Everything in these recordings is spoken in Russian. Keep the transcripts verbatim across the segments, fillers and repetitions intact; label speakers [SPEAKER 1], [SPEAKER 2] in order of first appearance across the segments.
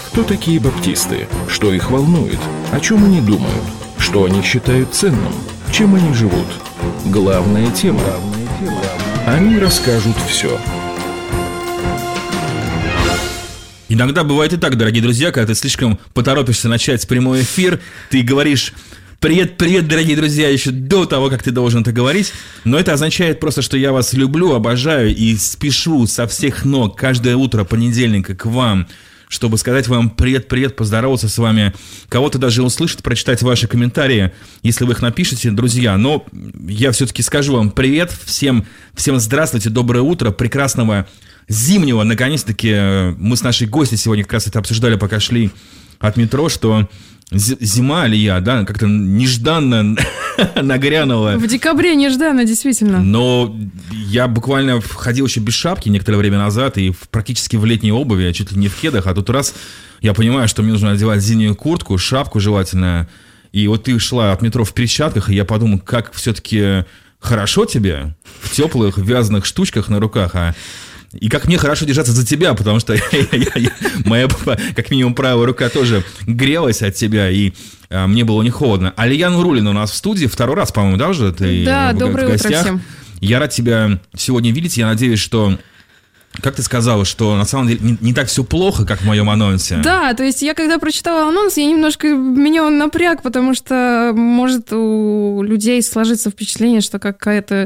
[SPEAKER 1] Кто такие баптисты? Что их волнует? О чем они думают? Что они считают ценным? Чем они живут? Главная тема. Они расскажут все.
[SPEAKER 2] Иногда бывает и так, дорогие друзья, когда ты слишком поторопишься начать прямой эфир, ты говоришь «Привет, привет, дорогие друзья», еще до того, как ты должен это говорить. Но это означает просто, что я вас люблю, обожаю и спешу со всех ног каждое утро понедельника к вам, чтобы сказать вам привет-привет, поздороваться с вами, кого-то даже услышать, прочитать ваши комментарии, если вы их напишете, друзья. Но я все-таки скажу вам привет, всем, всем здравствуйте, доброе утро, прекрасного зимнего. Наконец-таки мы с нашей гостью сегодня как раз это обсуждали, пока шли от метро, что зима, Алия, да, как-то нежданно нагрянула.
[SPEAKER 3] В декабре нежданно, действительно.
[SPEAKER 2] Но я буквально ходил еще без шапки некоторое время назад и практически в летней обуви, чуть ли не в кедах, а тут раз я понимаю, что мне нужно одевать зимнюю куртку, шапку желательно. И вот ты шла от метро в перчатках, и я подумал, как все-таки хорошо тебе в теплых вязаных штучках на руках, а и как мне хорошо держаться за тебя, потому что я, я, я, моя, как минимум, правая рука тоже грелась от тебя, и а, мне было не холодно. Алия Нуруллина у нас в студии второй раз, по-моему, да, уже? Ты
[SPEAKER 3] да,
[SPEAKER 2] в,
[SPEAKER 3] доброе
[SPEAKER 2] в гостях.
[SPEAKER 3] Утро всем.
[SPEAKER 2] Я рад тебя сегодня видеть. Я надеюсь, что, как ты сказала, что на самом деле не, не так все плохо, как в моем анонсе.
[SPEAKER 3] Да, то есть я когда прочитала анонс, я немножко, меня он напряг, потому что может у людей сложиться впечатление, что какая-то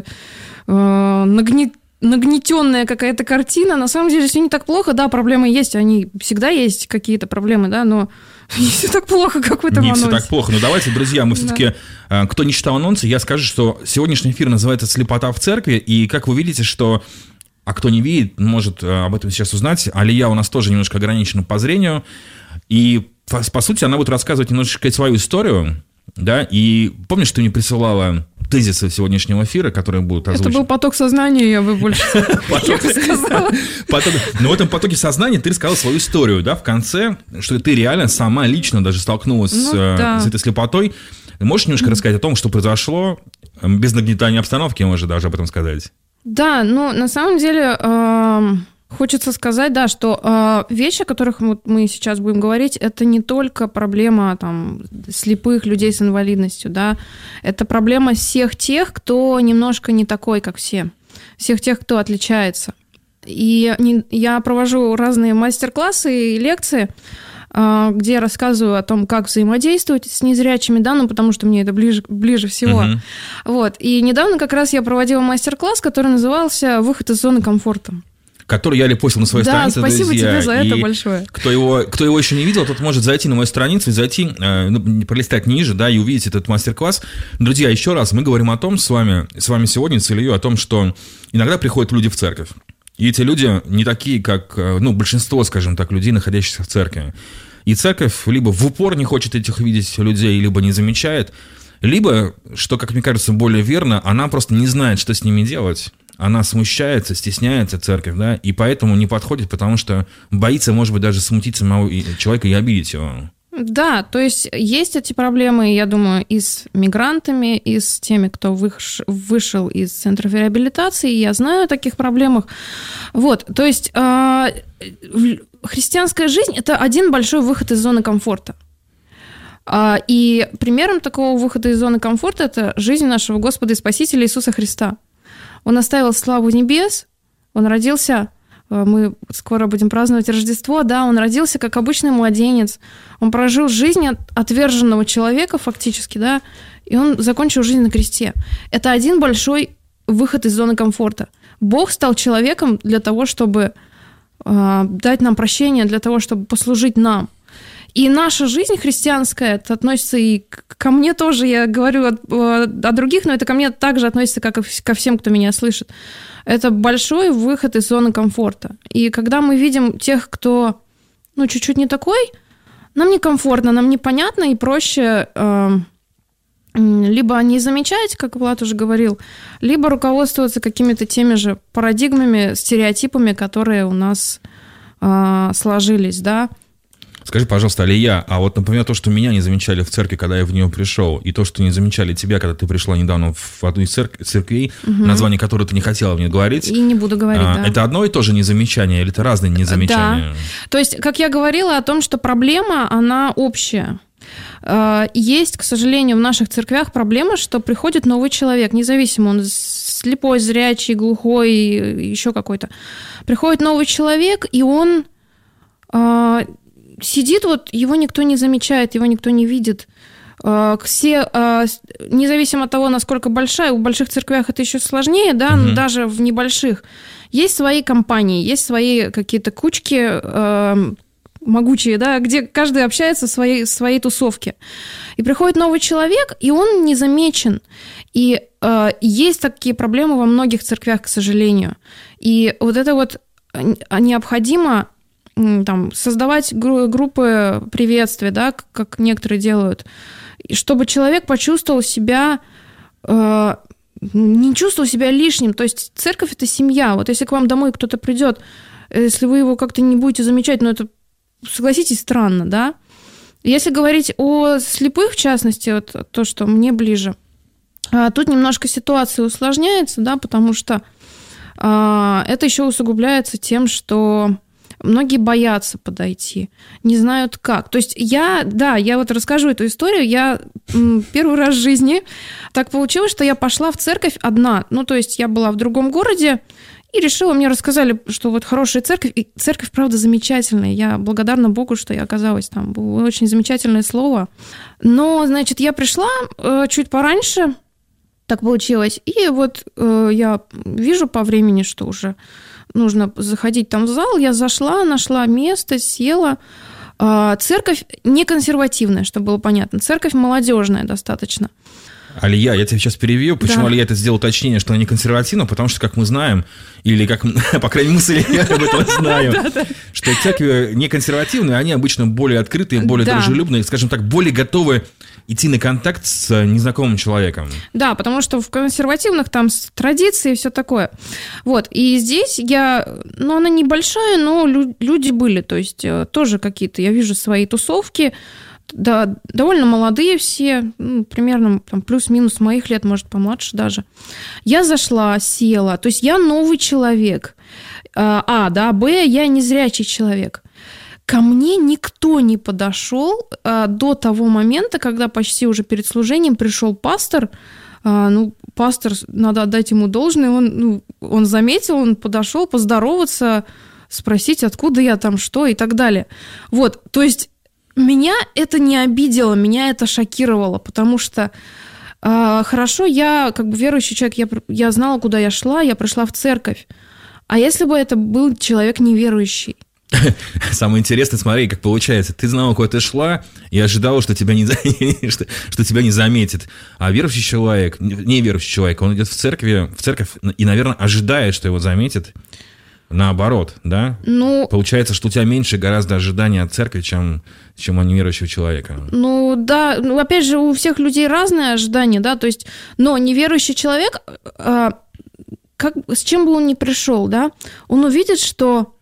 [SPEAKER 3] э, нагнет нагнетенная какая-то картина. На самом деле все не так плохо. Да, проблемы есть, они всегда есть какие-то проблемы, да, но не все так плохо, как в этом
[SPEAKER 2] не
[SPEAKER 3] анонсе.
[SPEAKER 2] Не все так плохо. Но давайте, друзья, мы все-таки, да. Кто не читал анонсы, я скажу, что сегодняшний эфир называется «Слепота в церкви», и как вы видите, что, а кто не видит, может об этом сейчас узнать, Алия у нас тоже немножко ограничена по зрению, и, по, по сути, она будет рассказывать немножечко свою историю, да, и помнишь, ты мне присылала тезисы сегодняшнего эфира, которые будут озвучены?
[SPEAKER 3] Это был поток сознания, я бы больше сказала.
[SPEAKER 2] Но в этом потоке сознания ты рассказала свою историю, да, в конце, что ты реально сама лично даже столкнулась с этой слепотой. Можешь немножко рассказать о том, что произошло, без нагнетания обстановки, можно даже об этом сказать?
[SPEAKER 3] Да, ну, на самом деле, хочется сказать, да, что вещи, о которых мы сейчас будем говорить, это не только проблема там слепых людей с инвалидностью, да, это проблема всех тех, кто немножко не такой, как все, всех тех, кто отличается. И я провожу разные мастер-классы и лекции, где я рассказываю о том, как взаимодействовать с незрячими, да, ну, потому что мне это ближе, ближе всего. Uh-huh. Вот. И недавно как раз я проводила мастер-класс, который назывался «Выход из зоны комфорта».
[SPEAKER 2] Который я репостил на своей
[SPEAKER 3] да,
[SPEAKER 2] странице,
[SPEAKER 3] спасибо
[SPEAKER 2] друзья.
[SPEAKER 3] тебе за
[SPEAKER 2] и
[SPEAKER 3] это большое.
[SPEAKER 2] Кто его, кто его еще не видел, тот может зайти на мою страницу и зайти, э, ну, пролистать ниже, да, и увидеть этот мастер-класс. Друзья, еще раз, мы говорим о том с вами, с вами сегодня, с Ильей, о том, что иногда приходят люди в церковь. И эти люди не такие, как, ну, большинство, скажем так, людей, находящихся в церкви. И церковь либо в упор не хочет этих видеть людей, либо не замечает, либо, что, как мне кажется, более верно, она просто не знает, что с ними делать. Она смущается, стесняется церковь, да, и поэтому не подходит, потому что боится, может быть, даже смутить самого человека и обидеть его.
[SPEAKER 3] Да, то есть есть эти проблемы, я думаю, и с мигрантами, и с теми, кто выш... вышел из центров реабилитации, я знаю о таких проблемах. Вот, то есть э, христианская жизнь – это один большой выход из зоны комфорта. Э, и примером такого выхода из зоны комфорта – это жизнь нашего Господа и Спасителя Иисуса Христа. Он оставил славу небес, он родился, мы скоро будем праздновать Рождество, да, он родился как обычный младенец, он прожил жизнь отверженного человека фактически, да, и он закончил жизнь на кресте. Это один большой выход из зоны комфорта. Бог стал человеком для того, чтобы э, дать нам прощение, для того, чтобы послужить нам. И наша жизнь христианская, это относится и ко мне тоже, я говорю о, о других, но это ко мне также относится, как и ко всем, кто меня слышит. Это большой выход из зоны комфорта. И когда мы видим тех, кто, ну, чуть-чуть не такой, нам некомфортно, нам непонятно, и проще э, либо не замечать, как Влад уже говорил, либо руководствоваться какими-то теми же парадигмами, стереотипами, которые у нас э, сложились, да.
[SPEAKER 2] Скажи, пожалуйста, Алия, а вот, например, то, что меня не замечали в церкви, когда я в нее пришел, и то, что не замечали тебя, когда ты пришла недавно в одну из церк- церквей, угу. название которой ты не хотела мне говорить.
[SPEAKER 3] И не буду говорить,
[SPEAKER 2] а,
[SPEAKER 3] да.
[SPEAKER 2] Это одно и то же незамечание, или это разные незамечания?
[SPEAKER 3] Да. То есть, как я говорила о том, что проблема, она общая. Есть, к сожалению, в наших церквях проблема, что приходит новый человек, независимо, он слепой, зрячий, глухой, еще какой-то. Приходит новый человек, и он э, сидит, вот его никто не замечает, его никто не видит. Э, все, э, независимо от того, насколько большая, в больших церквях это еще сложнее, да, угу. даже в небольших, есть свои компании, есть свои какие-то кучки, э, могучие, да, где каждый общается в своей, своей тусовке. И приходит новый человек, и он не замечен. И э, есть такие проблемы во многих церквях, к сожалению. И вот это вот необходимо там, создавать гру- группы приветствия, да, как некоторые делают, чтобы человек почувствовал себя... Э, не чувствовал себя лишним. То есть церковь – это семья. Вот если к вам домой кто-то придет, если вы его как-то не будете замечать, ну это... Согласитесь, странно, да? Если говорить о слепых, в частности, вот то, что мне ближе, тут немножко ситуация усложняется, да, потому что а, это еще усугубляется тем, что многие боятся подойти, не знают как. То есть я, да, я вот расскажу эту историю, я м, первый раз в жизни так получилось, что я пошла в церковь одна, ну, то есть я была в другом городе, и решила, мне рассказали, что вот хорошая церковь, и церковь, правда, замечательная. Я благодарна Богу, что я оказалась там. Было очень замечательное слово. Но, значит, я пришла э, чуть пораньше, так получилось, и вот э, я вижу по времени, что уже нужно заходить там в зал. Я зашла, нашла место, села. Э, церковь не консервативная, чтобы было понятно. Церковь молодежная достаточно.
[SPEAKER 2] Алия, я тебя сейчас перевью. Почему да. Алия это сделал уточнение, что она не консервативна? Потому что, как мы знаем, или как, по крайней мере, я об этом знаю, что церкви не консервативные, они обычно более открытые, более дружелюбные, скажем так, более готовы идти на контакт с незнакомым человеком. Да, потому что в консервативных там традиции и все такое. Вот, и здесь я, ну, она небольшая, но люди были, то есть тоже какие-то, я вижу свои тусовки, да, довольно молодые все, ну, примерно там, плюс-минус моих лет, может, помладше даже. Я зашла, села, то есть я новый человек. А, да, б, я незрячий человек. Ко мне никто не подошел а, до того момента, когда почти уже перед служением пришел пастор. А, ну, пастор, надо отдать ему должное, он, ну, он заметил, он подошел поздороваться, спросить, откуда я там, что и так далее. Вот, то есть меня это не обидело, меня это шокировало, потому что э, хорошо, я как бы верующий человек, я, я знала, куда я шла, я пришла в церковь. А если бы это был человек неверующий? Самое интересное, смотри, как получается, ты знала, куда ты шла, и ожидала, что тебя не, что, что тебя не заметит. А верующий человек, неверующий человек, он идет в церковь, в церковь и, наверное, ожидает, что его заметит. Наоборот, да? Ну, получается, что у тебя меньше гораздо ожидания от церкви, чем, чем у неверующего человека. Ну, да. Ну, опять же, у всех людей разные ожидания, да, то есть, но неверующий человек, а, как, с чем бы он ни пришел, да, он увидит, что,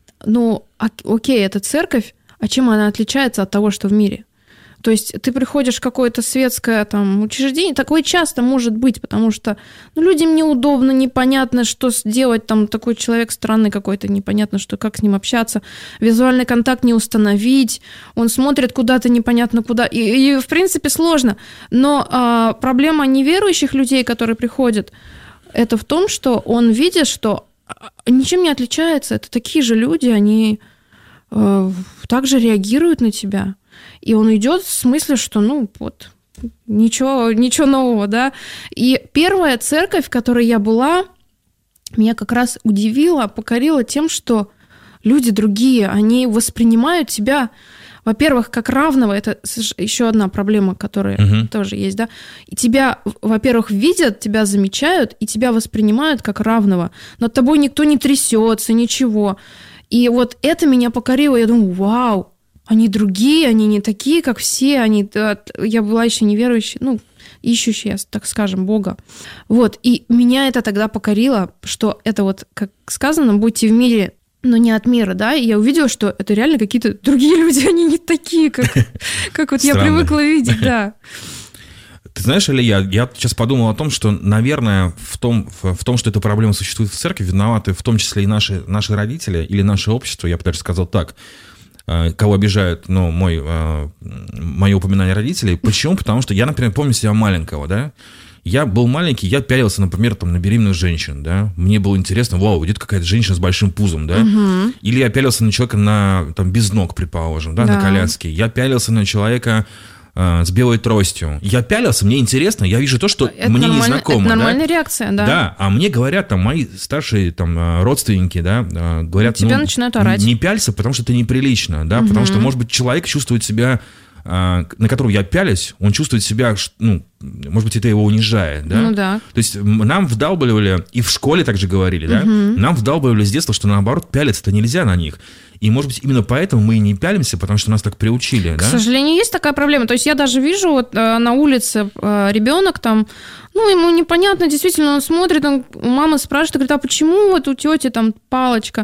[SPEAKER 2] ну, окей, это церковь, а чем она отличается от того, что в мире? То есть ты приходишь в какое-то светское там учреждение, такое часто может быть, потому что ну, людям неудобно, непонятно, что сделать, там такой человек странный какой-то, непонятно, что, как с ним общаться, визуальный контакт не установить, он смотрит куда-то непонятно куда, и, и в принципе сложно. Но а, проблема неверующих людей, которые приходят, это в том, что он видит, что ничем не отличается, это такие же люди, они э, также реагируют на тебя. И он идет в смысле, что, ну, вот, ничего, ничего нового, да. И первая церковь, в которой я была, меня как раз удивила, покорила тем, что люди другие, они воспринимают тебя, во-первых, как равного, это еще одна проблема, которая uh-huh. тоже есть, да. И тебя, во-первых, видят, тебя замечают, и тебя воспринимают как равного. Над тобой никто не трясется, ничего. И вот это меня покорило, я думаю, вау, они другие, они не такие, как все, они, я была еще неверующей, ну, ищущая, так скажем, Бога. Вот, и меня это тогда покорило, что это вот, как сказано, будьте в мире,
[SPEAKER 3] но не от мира, да, и я увидела, что это реально какие-то другие люди, они не такие, как, как вот я привыкла видеть, да.
[SPEAKER 2] Ты знаешь, Илья, я сейчас подумал о том, что, наверное, в том, в, в том, что эта проблема существует в церкви, виноваты в том числе и наши, наши родители или наше общество, я бы даже сказал так, кого обижают, ну, мой, мое упоминание родителей. Почему? Потому что я, например, помню себя маленького, да, я был маленький, я пялился, например, там, на беременных женщин, да, мне было интересно, вау, идет какая-то женщина с большим пузом, да, угу. Или я пялился на человека на, там, без ног, предположим, да, да. на коляске, я пялился на человека э, с белой тростью, я пялился, мне интересно, я вижу то, что
[SPEAKER 3] это
[SPEAKER 2] мне не знакомо,
[SPEAKER 3] это нормальная
[SPEAKER 2] да?
[SPEAKER 3] реакция, да.
[SPEAKER 2] Да, а мне говорят, там, мои старшие, там, родственники, да, говорят,
[SPEAKER 3] тебя
[SPEAKER 2] ну,
[SPEAKER 3] начинают орать.
[SPEAKER 2] Не пялься, потому что это неприлично, да, угу. Потому что, может быть, человек чувствует себя... на которого я пялюсь, он чувствует себя, ну, может быть, это его унижает, да?
[SPEAKER 3] Ну да.
[SPEAKER 2] То есть нам вдалбливали, и в школе также говорили, да? Угу. Нам вдалбливали с детства, что наоборот пялиться-то нельзя на них. И, может быть, именно поэтому мы и не пялимся, потому что нас так приучили,
[SPEAKER 3] К
[SPEAKER 2] да?
[SPEAKER 3] К сожалению, есть такая проблема. То есть я даже вижу вот на улице ребенок там, ну, ему непонятно, действительно, он смотрит, он, мама спрашивает, говорит, а почему вот у тети там палочка?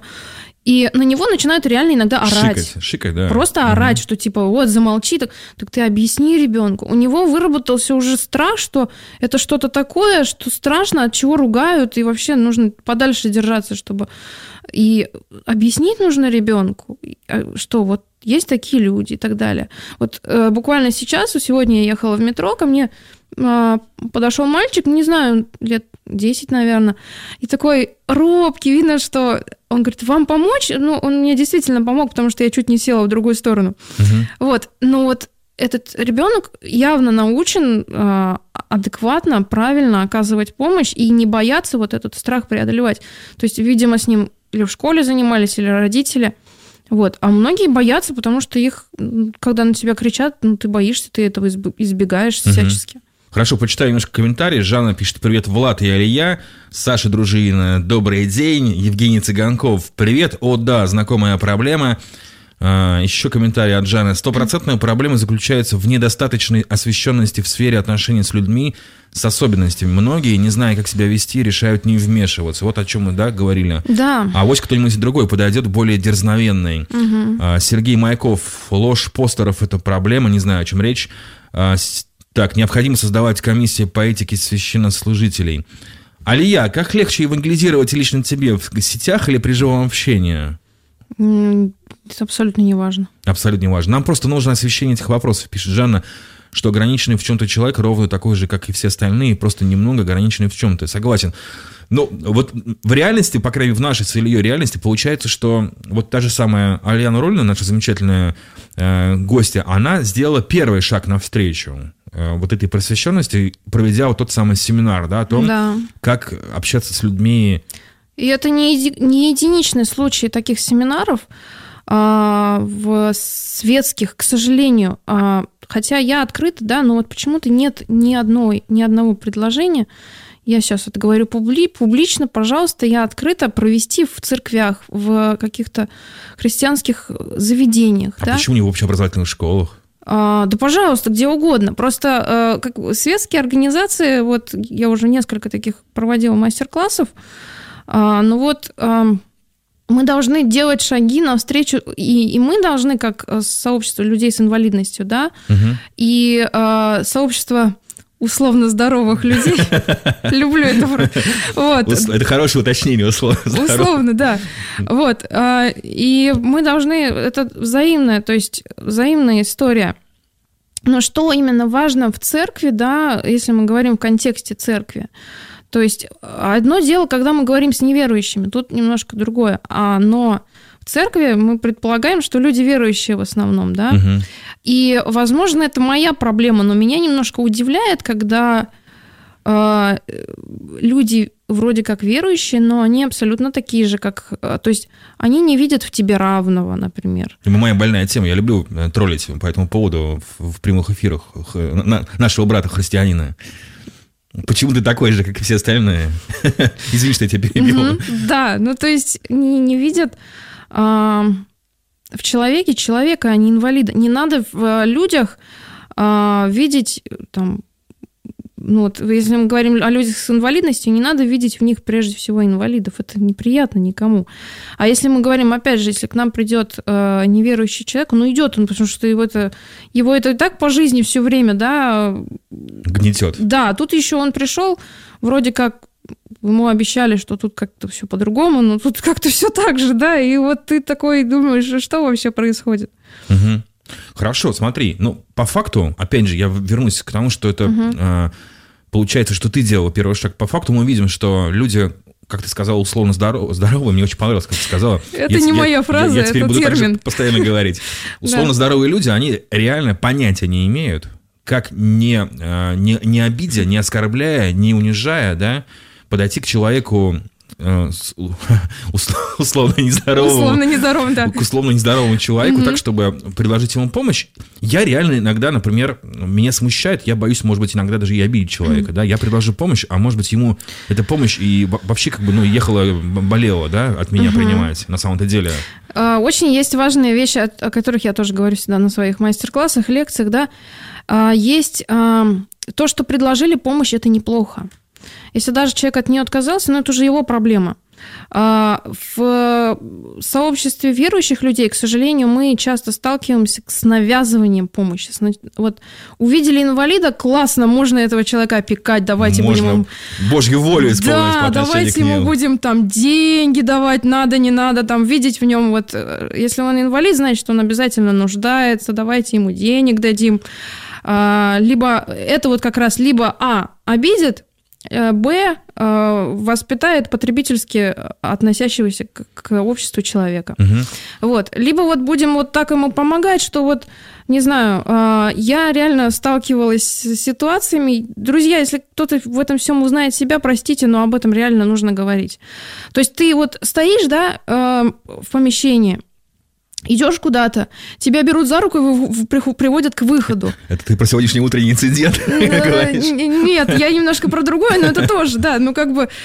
[SPEAKER 3] И на него начинают реально иногда орать.
[SPEAKER 2] Шикать, шикать, да.
[SPEAKER 3] Просто орать, угу. Что типа, вот, замолчи, так, так ты объясни ребенку. У него выработался уже страх, что это что-то такое, что страшно, от чего ругают, и вообще нужно подальше держаться, чтобы... И объяснить нужно ребенку, что вот есть такие люди и так далее. Вот э, буквально сейчас, сегодня я ехала в метро, ко мне э, подошел мальчик, не знаю, лет десять, наверное, и такой робкий, видно, что... Он говорит, вам помочь? Ну, он мне действительно помог, потому что я чуть не села в другую сторону. Uh-huh. Вот, но вот этот ребенок явно научен э, адекватно, правильно оказывать помощь и не бояться вот этот страх преодолевать. То есть, видимо, с ним или в школе занимались, или родители. Вот. А многие боятся, потому что их, когда на тебя кричат, ну, ты боишься, ты этого избегаешь uh-huh. всячески.
[SPEAKER 2] Хорошо, почитаю немножко комментарии. Жанна пишет, привет, Влад и Алия. Саша Дружина, добрый день. Евгений Цыганков, привет. О, да, знакомая проблема. А, еще комментарий от Жанны. Стопроцентная проблема заключается в недостаточной освещенности в сфере отношений с людьми с особенностями. Многие, не зная, как себя вести, решают не вмешиваться. Вот о чем мы, да, говорили.
[SPEAKER 3] Да.
[SPEAKER 2] А вот кто-нибудь другой подойдет более дерзновенный. Угу. А, Сергей Майков, ложь постеров – это проблема, не знаю, о чем речь. А, Так, необходимо создавать комиссии по этике священнослужителей. Алия, как легче евангелизировать лично тебе, в сетях или при живом общении?
[SPEAKER 3] Это абсолютно не важно.
[SPEAKER 2] Абсолютно не важно. Нам просто нужно освещение этих вопросов, пишет Жанна, что ограниченный в чем-то человек ровно такой же, как и все остальные, просто немного ограниченный в чем-то. Согласен. Но вот в реальности, по крайней мере, в нашей с Ильей реальности, получается, что вот та же самая Альяна Рольна, наша замечательная э, гостья, она сделала первый шаг навстречу вот этой просвещенности, проведя вот тот самый семинар, да, о том, да. как общаться с людьми.
[SPEAKER 3] И это не, еди, не единичный случай таких семинаров а, в светских, к сожалению. А, хотя я открыта, да, но вот почему-то нет ни одной, ни одного предложения. Я сейчас это говорю публи, публично, пожалуйста, я открыта провести в церквях, в каких-то христианских заведениях.
[SPEAKER 2] А
[SPEAKER 3] да?
[SPEAKER 2] почему не в общеобразовательных школах?
[SPEAKER 3] А, да, пожалуйста, где угодно. Просто как светские организации, вот я уже несколько таких проводила мастер-классов, а, ну вот а, мы должны делать шаги навстречу, и, и мы должны, как сообщество людей с инвалидностью, да, угу. и а, сообщество условно здоровых людей. Люблю это. Вот.
[SPEAKER 2] Это хорошее уточнение, условно.
[SPEAKER 3] Условно, да. Вот. И мы должны... Это взаимная, то есть взаимная история. Но что именно важно в церкви, да, если мы говорим в контексте церкви, то есть одно дело, когда мы говорим с неверующими, тут немножко другое. Но в церкви мы предполагаем, что люди верующие в основном, да. Угу. И, возможно, это моя проблема, но меня немножко удивляет, когда э, люди вроде как верующие, но они абсолютно такие же, как... То есть они не видят в тебе равного, например.
[SPEAKER 2] Это моя больная тема. Я люблю троллить по этому поводу в, в прямых эфирах на, нашего брата-христианина. Почему ты такой же, как и все остальные? Извини, что я тебя перебил.
[SPEAKER 3] Угу, да, ну то есть не, не видят... Э, в человеке человека, а не инвалида. Не надо в людях а, видеть там, ну, вот, если мы говорим о людях с инвалидностью, не надо видеть в них прежде всего инвалидов. Это неприятно никому. А если мы говорим, опять же, если к нам придет э, неверующий человек, ну, идет он, потому что его это, его это и так по жизни все время, да...
[SPEAKER 2] Гнетет.
[SPEAKER 3] Да, тут еще он пришел, вроде как ему обещали, что тут как-то все по-другому, но тут как-то все так же, да, и вот ты такой думаешь, что вообще происходит?
[SPEAKER 2] Угу. Хорошо, смотри, ну, по факту, опять же, я вернусь к тому, что это, угу. э, получается, что ты делала первый шаг. По факту мы видим, что люди, как ты сказала, условно здоровы, здоровые, мне очень понравилось, как ты сказала.
[SPEAKER 3] Это
[SPEAKER 2] я,
[SPEAKER 3] не
[SPEAKER 2] я,
[SPEAKER 3] моя фраза,
[SPEAKER 2] я, я теперь
[SPEAKER 3] это
[SPEAKER 2] буду
[SPEAKER 3] термин.
[SPEAKER 2] Так же постоянно говорить. Условно здоровые люди, они реально понятия не имеют, как не, не, не обидя, не оскорбляя, не унижая, да, подойти к человеку условно нездоровому,
[SPEAKER 3] условно нездоровому, да.
[SPEAKER 2] к условно нездоровому человеку, mm-hmm. так, чтобы предложить ему помощь. Я реально иногда, например, меня смущает, я боюсь, может быть, иногда даже и обидеть человека, mm-hmm. да, я предложу помощь, а может быть, ему эта помощь и вообще как бы, ну, ехала, болела, да, от меня mm-hmm. принимать, на самом-то деле.
[SPEAKER 3] Очень есть важные вещи, о которых я тоже говорю всегда на своих мастер-классах, лекциях, да. Есть то, что предложили помощь, это неплохо. Если даже человек от нее отказался, ну, это уже его проблема. В сообществе верующих людей, к сожалению, мы часто сталкиваемся с навязыванием помощи. Вот увидели инвалида, классно, можно этого человека опекать, давайте
[SPEAKER 2] можно
[SPEAKER 3] будем...
[SPEAKER 2] Божью волю исполнить.
[SPEAKER 3] Да, давайте ему будем там деньги давать, надо, не надо, там видеть в нем, вот, если он инвалид, значит, он обязательно нуждается, давайте ему денег дадим. Либо это вот как раз либо А, обидит, Б, воспитает потребительски относящегося к, к обществу человека. Угу. Вот. Либо вот будем вот так ему помогать, что вот, не знаю, я реально сталкивалась с ситуациями. Друзья, если кто-то в этом всем узнает себя, простите, но об этом реально нужно говорить. То есть ты вот стоишь, да, в помещении, идешь куда-то, тебя берут за руку и приводят к выходу.
[SPEAKER 2] Это ты про сегодняшний утренний инцидент говоришь?
[SPEAKER 3] Нет, я немножко про другое, но это тоже, да. Ну, как бы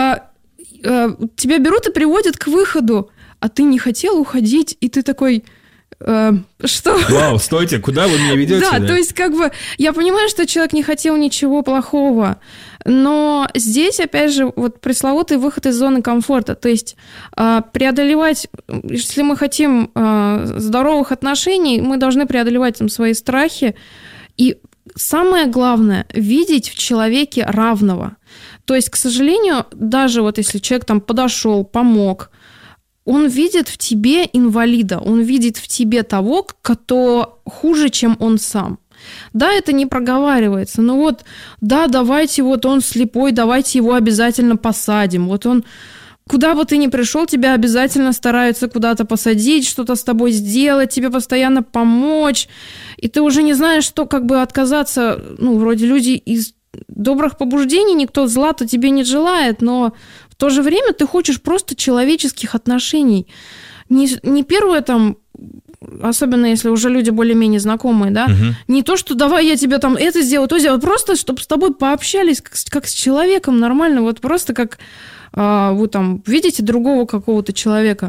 [SPEAKER 3] тебя берут и приводят к выходу, а ты не хотел уходить, и ты такой... Что?
[SPEAKER 2] Вау, стойте, куда вы меня ведете?
[SPEAKER 3] Да,
[SPEAKER 2] да,
[SPEAKER 3] то есть как бы я понимаю, что человек не хотел ничего плохого, но здесь, опять же, вот пресловутый выход из зоны комфорта, то есть преодолевать, если мы хотим здоровых отношений, мы должны преодолевать там свои страхи, и самое главное, видеть в человеке равного. То есть, к сожалению, даже вот если человек там подошел, помог, он видит в тебе инвалида, он видит в тебе того, кто хуже, чем он сам. Да, это не проговаривается, но вот, да, давайте, вот он слепой, давайте его обязательно посадим. Вот он, куда бы ты ни пришел, тебя обязательно стараются куда-то посадить, что-то с тобой сделать, тебе постоянно помочь. И ты уже не знаешь, что как бы отказаться, ну, вроде люди из добрых побуждений, никто зла-то тебе не желает, но... В то же время ты хочешь просто человеческих отношений. Не, не первое там, особенно если уже люди более-менее знакомые, да, угу. Не то, что давай я тебе там это сделаю, то сделаю, просто чтобы с тобой пообщались как, как с человеком нормально, вот просто как а, вы там видите другого какого-то человека,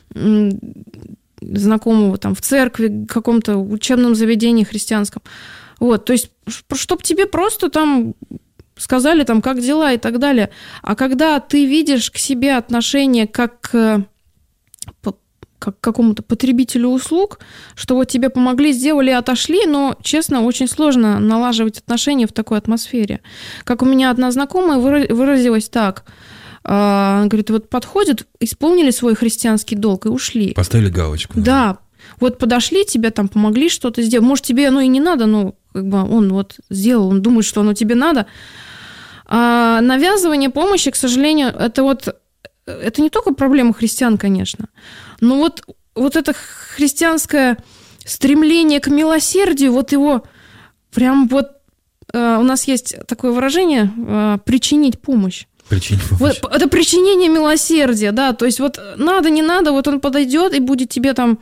[SPEAKER 3] знакомого там в церкви, в каком-то учебном заведении христианском. Вот, то есть, чтобы тебе просто там... сказали там, как дела и так далее. А когда ты видишь к себе отношение как к, как к какому-то потребителю услуг, что вот тебе помогли, сделали, отошли, но, честно, очень сложно налаживать отношения в такой атмосфере. Как у меня одна знакомая выразилась так. Она говорит, вот подходят, исполнили свой христианский долг и ушли.
[SPEAKER 2] Поставили галочку.
[SPEAKER 3] Да. да. Вот подошли, тебе там помогли что-то сделать. Может, тебе оно и не надо, но как бы он вот сделал, он думает, что оно тебе надо. А навязывание помощи, к сожалению, это вот это не только проблема христиан, конечно, но вот, вот это христианское стремление к милосердию, вот его прям вот у нас есть такое выражение причинить помощь.
[SPEAKER 2] Причинить помощь.
[SPEAKER 3] Вот, это причинение милосердия, да, то есть вот надо, не надо, вот он подойдет и будет тебе там,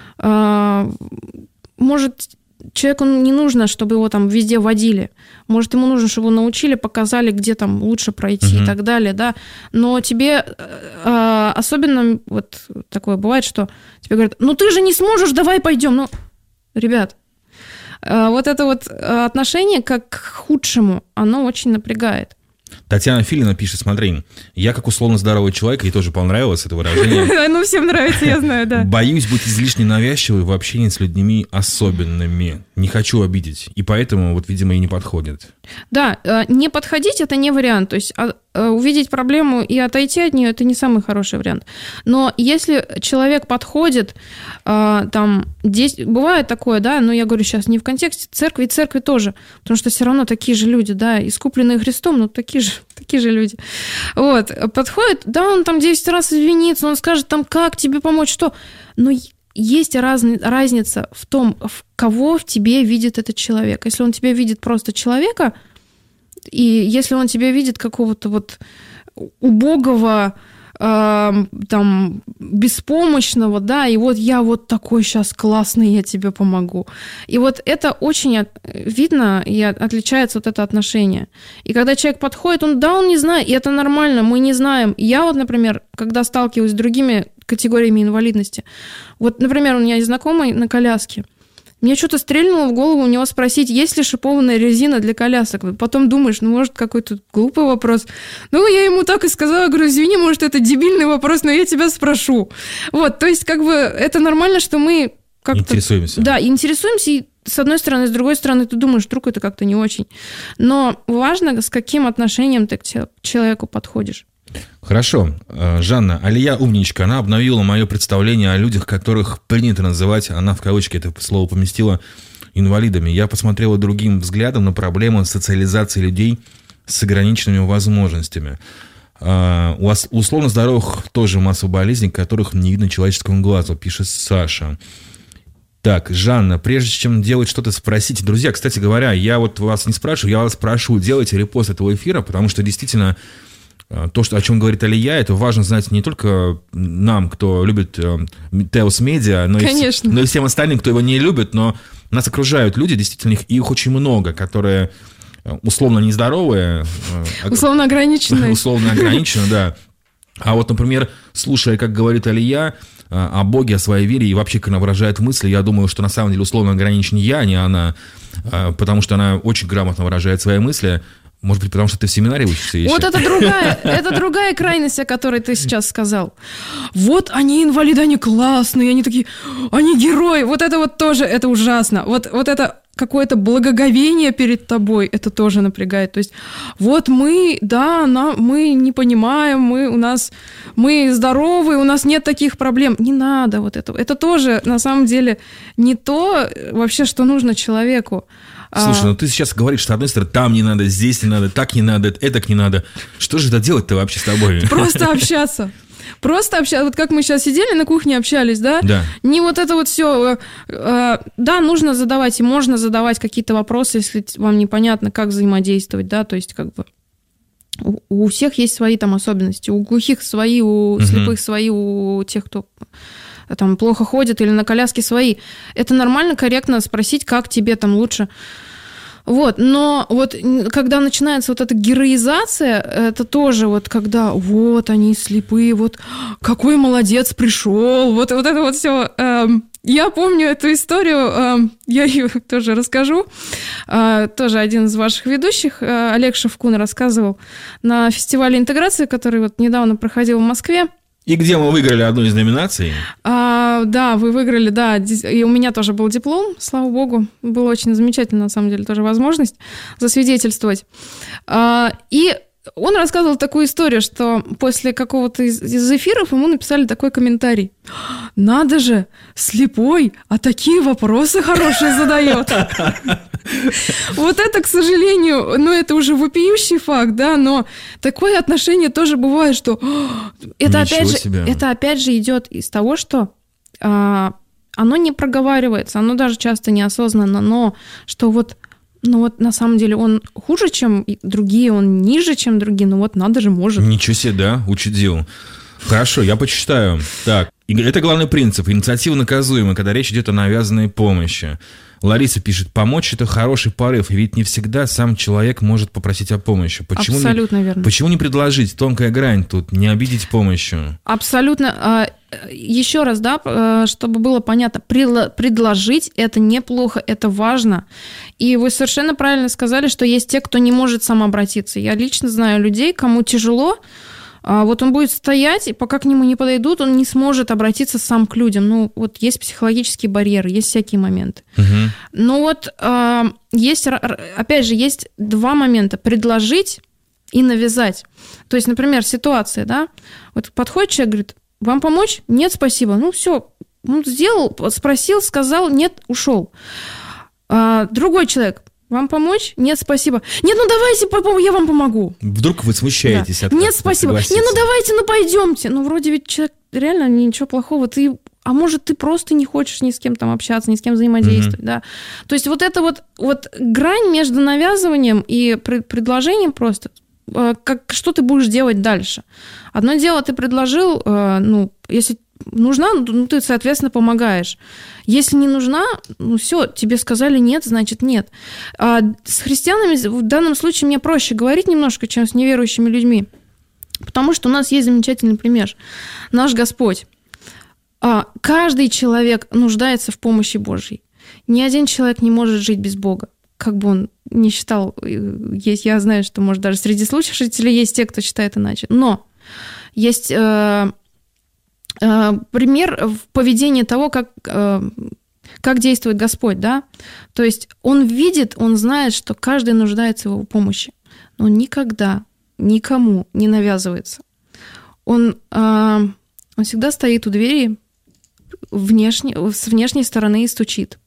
[SPEAKER 3] может, человеку не нужно, чтобы его там везде водили. Может, ему нужно, чтобы его научили, показали, где там лучше пройти uh-huh. и так далее, да. Но тебе э, особенно вот такое бывает, что тебе говорят, ну ты же не сможешь, давай пойдем. Ну, ребят, Вот это вот отношение как к худшему, оно очень напрягает.
[SPEAKER 2] Татьяна Филина пишет, смотри, я как условно здоровый человек, ей тоже понравилось это выражение.
[SPEAKER 3] Ну, всем нравится, я знаю, да.
[SPEAKER 2] Боюсь быть излишне навязчивой в общении с людьми особенными. Не хочу обидеть, и поэтому, вот, видимо, и не подходит.
[SPEAKER 3] Да, не подходить – это не вариант. То есть увидеть проблему и отойти от нее – это не самый хороший вариант. Но если человек подходит, там, здесь бывает такое, да, но я говорю сейчас не в контексте церкви, и церкви тоже, потому что все равно такие же люди, да, искупленные Христом, но такие же, такие же люди. Вот, подходит, да, он там десять раз извинится, он скажет там, как тебе помочь, что, но есть раз, разница в том, в кого в тебе видит этот человек. Если он тебя видит просто человека, и если он тебя видит какого-то вот убогого, э, там, беспомощного, да, и вот я вот такой сейчас классный, я тебе помогу. И вот это очень от, видно и от, отличается вот это отношение. И когда человек подходит, он, да, он не знает, и это нормально, мы не знаем. Я вот, например, когда сталкиваюсь с другими категориями инвалидности, вот, например, у меня есть знакомый на коляске, мне что-то стрельнуло в голову у него спросить, есть ли шипованная резина для колясок. Потом думаешь, ну, может, какой-то глупый вопрос. Ну, я ему так и сказала, говорю, извини, может, это дебильный вопрос, но я тебя спрошу. Вот, то есть, как бы, это нормально, что мы как-то...
[SPEAKER 2] Интересуемся.
[SPEAKER 3] Да, интересуемся, и с одной стороны, с другой стороны, ты думаешь, вдруг это как-то не очень. Но важно, с каким отношением ты к человеку подходишь.
[SPEAKER 2] Хорошо. Жанна, Алия умничка, она обновила мое представление о людях, которых принято называть, она в кавычки это слово поместила, инвалидами. Я посмотрела другим взглядом на проблему социализации людей с ограниченными возможностями. У условно здоровых тоже масса болезней, которых не видно человеческому глазу, пишет Саша. Так, Жанна, прежде чем делать что-то, спросите. Друзья, кстати говоря, я вот вас не спрашиваю, я вас прошу, делайте репост этого эфира, потому что действительно... То, что, о чем говорит Алия, это важно знать не только нам, кто любит э, Теос Медиа, но и, но и всем остальным, кто его не любит, но нас окружают люди, действительно, их, их очень много, которые условно нездоровые. Э,
[SPEAKER 3] условно ограниченные.
[SPEAKER 2] Условно ограниченные, да. А вот, например, слушая, как говорит Алия о Боге, о своей вере и вообще, как она выражает мысли, я думаю, что на самом деле условно ограничен я, а не она, потому что она очень грамотно выражает свои мысли. Может быть, потому что ты в семинаре учишься еще?
[SPEAKER 3] Вот это другая, это другая крайность, о которой ты сейчас сказал. Вот они инвалиды, они классные, они такие, они герои. Вот это вот тоже, это ужасно. Вот, вот это какое-то благоговение перед тобой, это тоже напрягает. То есть вот мы, да, на, мы не понимаем, мы у нас, мы здоровы, у нас нет таких проблем. Не надо вот этого. Это тоже, на самом деле, не то вообще, что нужно человеку.
[SPEAKER 2] Слушай, ну ты сейчас говоришь, что, с одной стороны, там не надо, здесь не надо, так не надо, этак не надо. Что же это делать-то вообще с тобой?
[SPEAKER 3] Просто общаться. Просто общаться. Вот как мы сейчас сидели на кухне, общались, да?
[SPEAKER 2] Да.
[SPEAKER 3] Не вот это вот все. Да, нужно задавать, и можно задавать какие-то вопросы, если вам непонятно, как взаимодействовать, да, то есть как бы у всех есть свои там особенности. У глухих свои, у слепых свои, у тех, кто... там плохо ходят или на коляске свои. Это нормально, корректно спросить, как тебе там лучше. Вот, но вот когда начинается вот эта героизация, это тоже вот когда вот они слепые, вот какой молодец пришел, вот, вот это вот все. Я помню эту историю, я ее тоже расскажу. Тоже один из ваших ведущих, Олег Шевкун, рассказывал на фестивале интеграции, который вот недавно проходил в Москве.
[SPEAKER 2] И где мы выиграли одну из номинаций.
[SPEAKER 3] А, да, вы выиграли, да. И у меня тоже был диплом, слава богу. Была очень замечательная, на самом деле, тоже возможность засвидетельствовать. А, и он рассказывал такую историю, что после какого-то из, из эфиров ему написали такой комментарий. Надо же, слепой, а такие вопросы хорошие задает. Вот это, к сожалению, ну это уже вопиющий факт, да, но такое отношение тоже бывает, что это опять же, это опять же идет из того, что а, оно не проговаривается, оно даже часто неосознанно, но что вот ну вот на самом деле он хуже, чем другие, он ниже, чем другие, ну вот надо же, может.
[SPEAKER 2] Ничего себе, да, учудил. Хорошо, я почитаю. Так, И это главный принцип. Инициатива наказуема, когда речь идет о навязанной помощи. Лариса пишет, помочь – это хороший порыв, и ведь не всегда сам человек может попросить о помощи. Почему
[SPEAKER 3] Абсолютно
[SPEAKER 2] не,
[SPEAKER 3] верно.
[SPEAKER 2] Почему не предложить? Тонкая грань тут, не обидеть помощью.
[SPEAKER 3] Абсолютно. Еще раз, да, чтобы было понятно, предложить – это неплохо, это важно. И вы совершенно правильно сказали, что есть те, кто не может сам обратиться. Я лично знаю людей, кому тяжело. Вот он будет стоять, и пока к нему не подойдут, он не сможет обратиться сам к людям. Ну, вот есть психологические барьеры, есть всякие моменты. Угу. Но вот есть, опять же, есть два момента. Предложить и навязать. То есть, например, ситуация, да, вот подходит человек, говорит, вам помочь? Нет, спасибо. Ну, все, он сделал, спросил, сказал, нет, ушел. Другой человек, вам помочь? Нет, спасибо. Нет, ну давайте, я вам помогу.
[SPEAKER 2] Вдруг вы смущаетесь
[SPEAKER 3] да.
[SPEAKER 2] от
[SPEAKER 3] Нет, спасибо. Нет, ну давайте, ну пойдемте. Ну вроде ведь человек реально ничего плохого. Ты, а может, ты просто не хочешь ни с кем там общаться, ни с кем взаимодействовать, mm-hmm. да. То есть вот эта вот, вот грань между навязыванием и предложением просто, как, что ты будешь делать дальше. Одно дело, ты предложил, ну, если нужна, ну, ты, соответственно, помогаешь. Если не нужна, ну, все, тебе сказали нет, значит нет. А с христианами в данном случае мне проще говорить немножко, чем с неверующими людьми, потому что у нас есть замечательный пример. Наш Господь. А каждый человек нуждается в помощи Божьей. Ни один человек не может жить без Бога. Как бы он ни считал, есть, я знаю, что, может, даже среди слушателей есть те, кто считает иначе. Но есть э, э, пример в поведении того, как, э, как действует Господь, да? То есть он видит, он знает, что каждый нуждается в его помощи, но он никогда никому не навязывается. Он, э, он всегда стоит у двери внешне, с внешней стороны и стучит.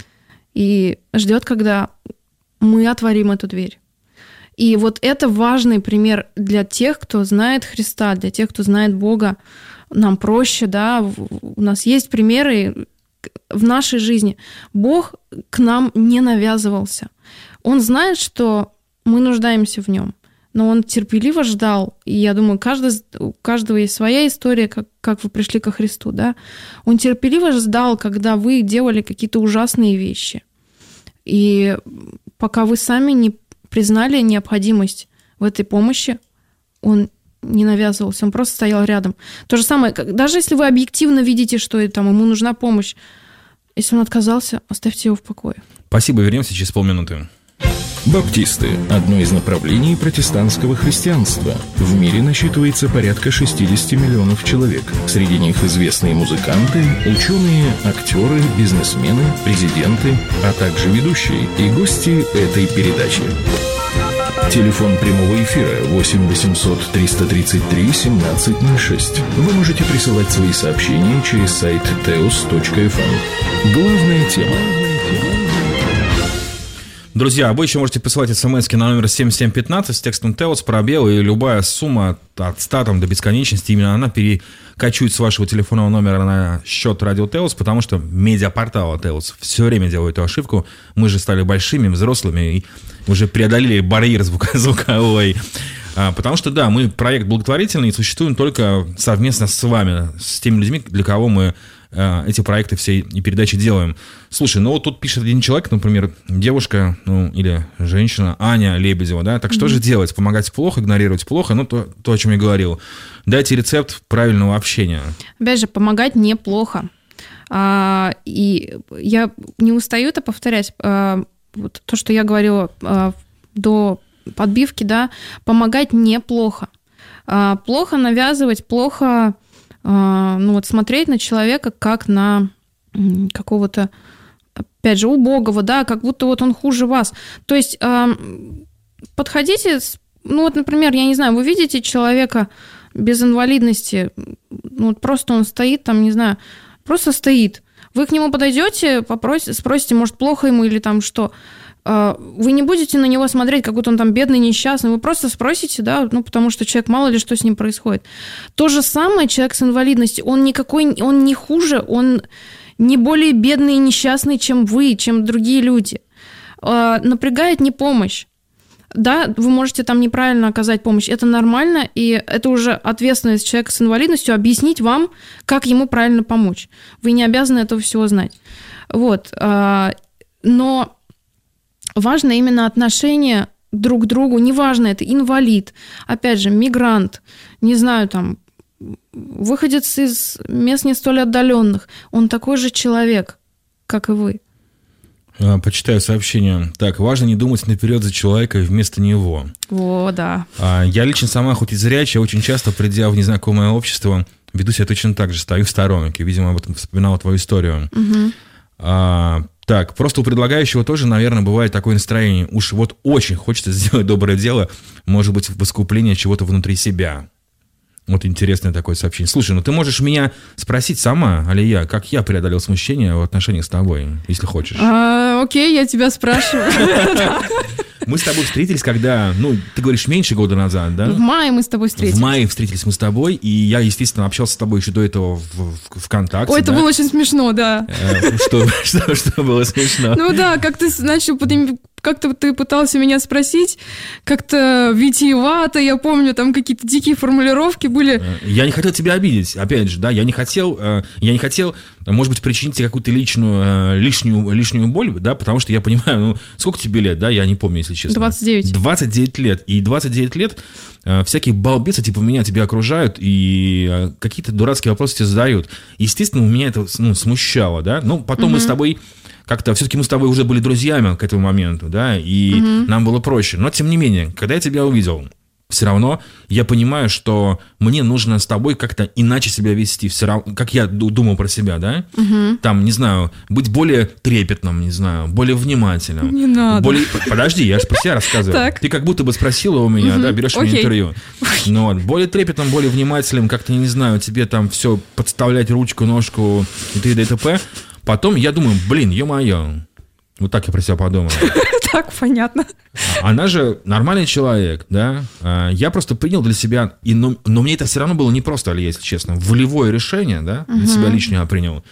[SPEAKER 3] И ждет, когда мы отворим эту дверь. И вот это важный пример для тех, кто знает Христа, для тех, кто знает Бога. Нам проще, да, у нас есть примеры в нашей жизни. Бог к нам не навязывался. Он знает, что мы нуждаемся в нем, но он терпеливо ждал. И я думаю, каждый, у каждого есть своя история, как, как вы пришли ко Христу, да. Он терпеливо ждал, когда вы делали какие-то ужасные вещи. И пока вы сами не признали необходимость в этой помощи, он не навязывался, он просто стоял рядом. То же самое, даже если вы объективно видите, что там, ему нужна помощь, если он отказался, оставьте его в покое.
[SPEAKER 2] Спасибо, вернемся через полминуты.
[SPEAKER 1] Баптисты – одно из направлений протестантского христианства. В мире насчитывается порядка шестьдесят миллионов человек. Среди них известные музыканты, ученые, актеры, бизнесмены, президенты, а также ведущие и гости этой передачи. Телефон прямого эфира восемь восемьсот триста тридцать три семнадцать ноль шесть. Вы можете присылать свои сообщения через сайт теос точка эф эм. Главная тема.
[SPEAKER 2] Друзья, вы еще можете присылать смс-ки на номер семь семь один пять с текстом «Теос», пробел, и любая сумма от ста там, до бесконечности, именно она перекочует с вашего телефонного номера на счет радио «Теос», потому что медиапортал «Теос» все время делает эту ошибку. Мы же стали большими, взрослыми и уже преодолели барьер звуковой. Потому что, да, мы проект благотворительный и существуем только совместно с вами, с теми людьми, для кого мы эти проекты все и передачи делаем. Слушай, ну вот тут пишет один человек, например, девушка, ну, или женщина, Аня Лебедева, да, так что mm-hmm. же делать? Помогать плохо, игнорировать плохо? Ну, то, то, о чем я говорил. Дайте рецепт правильного общения.
[SPEAKER 3] Опять же, помогать неплохо. А, и я не устаю это повторять. А, вот то, что я говорила а, до подбивки, да, помогать неплохо. А, плохо навязывать, плохо... ну вот смотреть на человека как на какого-то, опять же, убогого, да, как будто вот он хуже вас. То есть подходите, ну вот, например, я не знаю, вы видите человека без инвалидности, ну вот просто он стоит там, не знаю, просто стоит. Вы к нему подойдете, попросите, спросите, может, плохо ему или там что. Вы не будете на него смотреть, как будто он там бедный, несчастный. Вы просто спросите, да, ну, потому что человек, мало ли что с ним происходит. То же самое человек с инвалидностью. Он никакой, он не хуже, он не более бедный и несчастный, чем вы, чем другие люди. Напрягает не помощь. да, вы можете там неправильно оказать помощь, это нормально, и это уже ответственность человека с инвалидностью объяснить вам, как ему правильно помочь. Вы не обязаны этого всего знать. Вот. Но важно именно отношение друг к другу, неважно, это инвалид, опять же, мигрант, не знаю, там, выходец из мест не столь отдаленных, он такой же человек, как и вы.
[SPEAKER 2] Почитаю сообщение. Так, важно не думать наперед за человека вместо него.
[SPEAKER 3] О, да.
[SPEAKER 2] Я лично сама, хоть и зрячая, очень часто, придя в незнакомое общество, веду себя точно так же, стою в сторонке. Видимо, об этом вспоминала твою историю.
[SPEAKER 3] Угу.
[SPEAKER 2] А, так, просто у предлагающего тоже, наверное, бывает такое настроение. Уж вот очень хочется сделать доброе дело, может быть, в искуплении чего-то внутри себя. Вот интересное такое сообщение. Слушай, ну ты можешь меня спросить сама, Алия, как я преодолел смущение в отношениях с тобой, если хочешь.
[SPEAKER 3] А, окей, я тебя спрашиваю.
[SPEAKER 2] Мы с тобой встретились, когда, ну, ты говоришь, меньше года назад, да?
[SPEAKER 3] В мае мы с тобой встретились.
[SPEAKER 2] В мае встретились мы с тобой, и я, естественно, общался с тобой еще до этого в, в, ВКонтакте.
[SPEAKER 3] Ой, это
[SPEAKER 2] да?
[SPEAKER 3] было очень смешно, да.
[SPEAKER 2] Что, что, что было смешно?
[SPEAKER 3] Ну да, как ты начал, как-то ты пытался меня спросить, как-то витиевато, я помню, там какие-то дикие формулировки были.
[SPEAKER 2] Я не хотел тебя обидеть, опять же, да, я не хотел, я не хотел, может быть, причинить тебе какую-то личную, лишнюю, лишнюю боль, да, потому что я понимаю, ну, сколько тебе лет, да, я не помню, если честно.
[SPEAKER 3] двадцать девять.
[SPEAKER 2] двадцать девять лет, и двадцать девять лет всякие балбесы типа меня тебя окружают, и какие-то дурацкие вопросы тебе задают. Естественно, у меня это, ну, смущало, да, ну, потом mm-hmm. мы с тобой... Как-то все-таки мы с тобой уже были друзьями к этому моменту, да, и угу. нам было проще. Но, тем не менее, когда я тебя увидел, все равно я понимаю, что мне нужно с тобой как-то иначе себя вести, все равно, как я думал про себя, да,
[SPEAKER 3] угу.
[SPEAKER 2] там, не знаю, быть более трепетным, не знаю, более внимательным.
[SPEAKER 3] Не надо.
[SPEAKER 2] Более... Подожди, я же про себя рассказываю.
[SPEAKER 3] Так.
[SPEAKER 2] Ты как будто бы спросила у меня, угу. да, берешь
[SPEAKER 3] Окей.
[SPEAKER 2] мне интервью. Ну, вот, более трепетным, более внимательным, как-то, не знаю, тебе там все подставлять ручку, ножку и т.д. и т.п. Потом я думаю, блин, ё-моё. Вот так я про себя подумал.
[SPEAKER 3] Так, понятно.
[SPEAKER 2] Она же нормальный человек, да. Я просто принял для себя, и, но, но мне это все равно было непросто, Алия, если честно. Волевое решение, да, для себя лично я принял.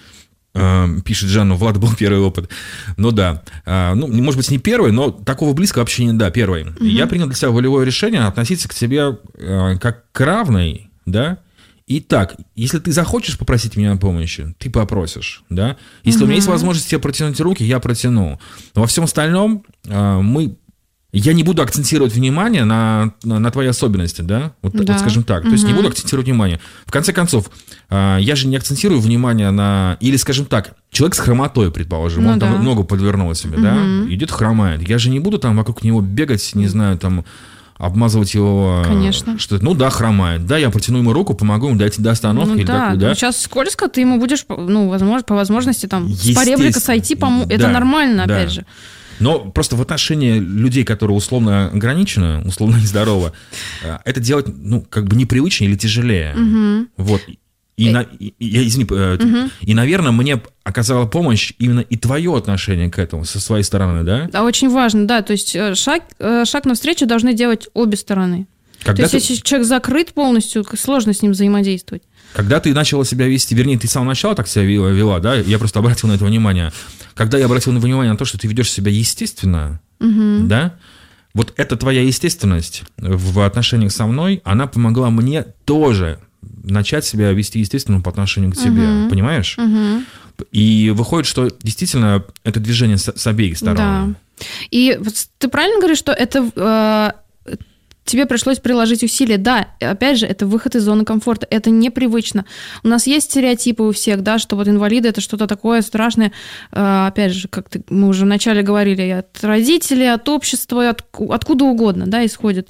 [SPEAKER 2] Пишет Жанна, Влад был первый опыт. Ну да. Ну, может быть, не первый, но такого близкого общения, да, первый. Угу. Я принял для себя волевое решение относиться к тебе как к равной, да. Итак, если ты захочешь попросить меня о помощи, ты попросишь, да? Если uh-huh. у меня есть возможность тебе протянуть руки, я протяну. Но во всем остальном э, мы... Я не буду акцентировать внимание на, на, на твои особенности, да? Вот, да. вот скажем так. Uh-huh. То есть не буду акцентировать внимание. В конце концов, э, я же не акцентирую внимание на... Или, скажем так, человек с хромотой, предположим, ну, он да. там ногу подвернул себе, uh-huh. да? Идет хромает. Я же не буду там вокруг него бегать, не знаю, там... обмазывать его,
[SPEAKER 3] конечно.
[SPEAKER 2] Что, ну да, хромает. Да, я протяну ему руку, помогу ему дойти до остановки.
[SPEAKER 3] Ну,
[SPEAKER 2] или
[SPEAKER 3] да,
[SPEAKER 2] такую, да,
[SPEAKER 3] сейчас скользко, ты ему будешь, ну, возможно, по возможности там с поребрика сойти, пом...
[SPEAKER 2] да,
[SPEAKER 3] это нормально,
[SPEAKER 2] да.
[SPEAKER 3] опять же.
[SPEAKER 2] Но просто в отношении людей, которые условно ограничены, условно нездоровы, это делать, ну, как бы непривычнее или тяжелее.
[SPEAKER 3] Угу.
[SPEAKER 2] Вот. И, и, на, и, и, извини, угу. и, наверное, мне оказала помощь именно и твое отношение к этому со своей стороны, да?
[SPEAKER 3] Да, очень важно, да. То есть шаг, шаг навстречу должны делать обе стороны. Когда То есть ты... если человек закрыт полностью, сложно с ним взаимодействовать.
[SPEAKER 2] Когда ты начала себя вести, вернее, ты с самого начала так себя вела, вела, да? Я просто обратил на это внимание. Когда я обратил внимание на то, что ты ведешь себя естественно, угу. да? Вот эта твоя естественность в отношениях со мной, она помогла мне тоже начать себя вести естественно по отношению к тебе, uh-huh. понимаешь?
[SPEAKER 3] Uh-huh.
[SPEAKER 2] И выходит, что действительно это движение с, с обеих сторон.
[SPEAKER 3] Да. И ты правильно говоришь, что это э, тебе пришлось приложить усилия. Да, опять же, это выход из зоны комфорта. Это непривычно. У нас есть стереотипы у всех, да, что вот инвалиды это что-то такое страшное. Э, опять же, как ты, мы уже вначале говорили, от родителей, от общества, от, откуда угодно, да, исходит.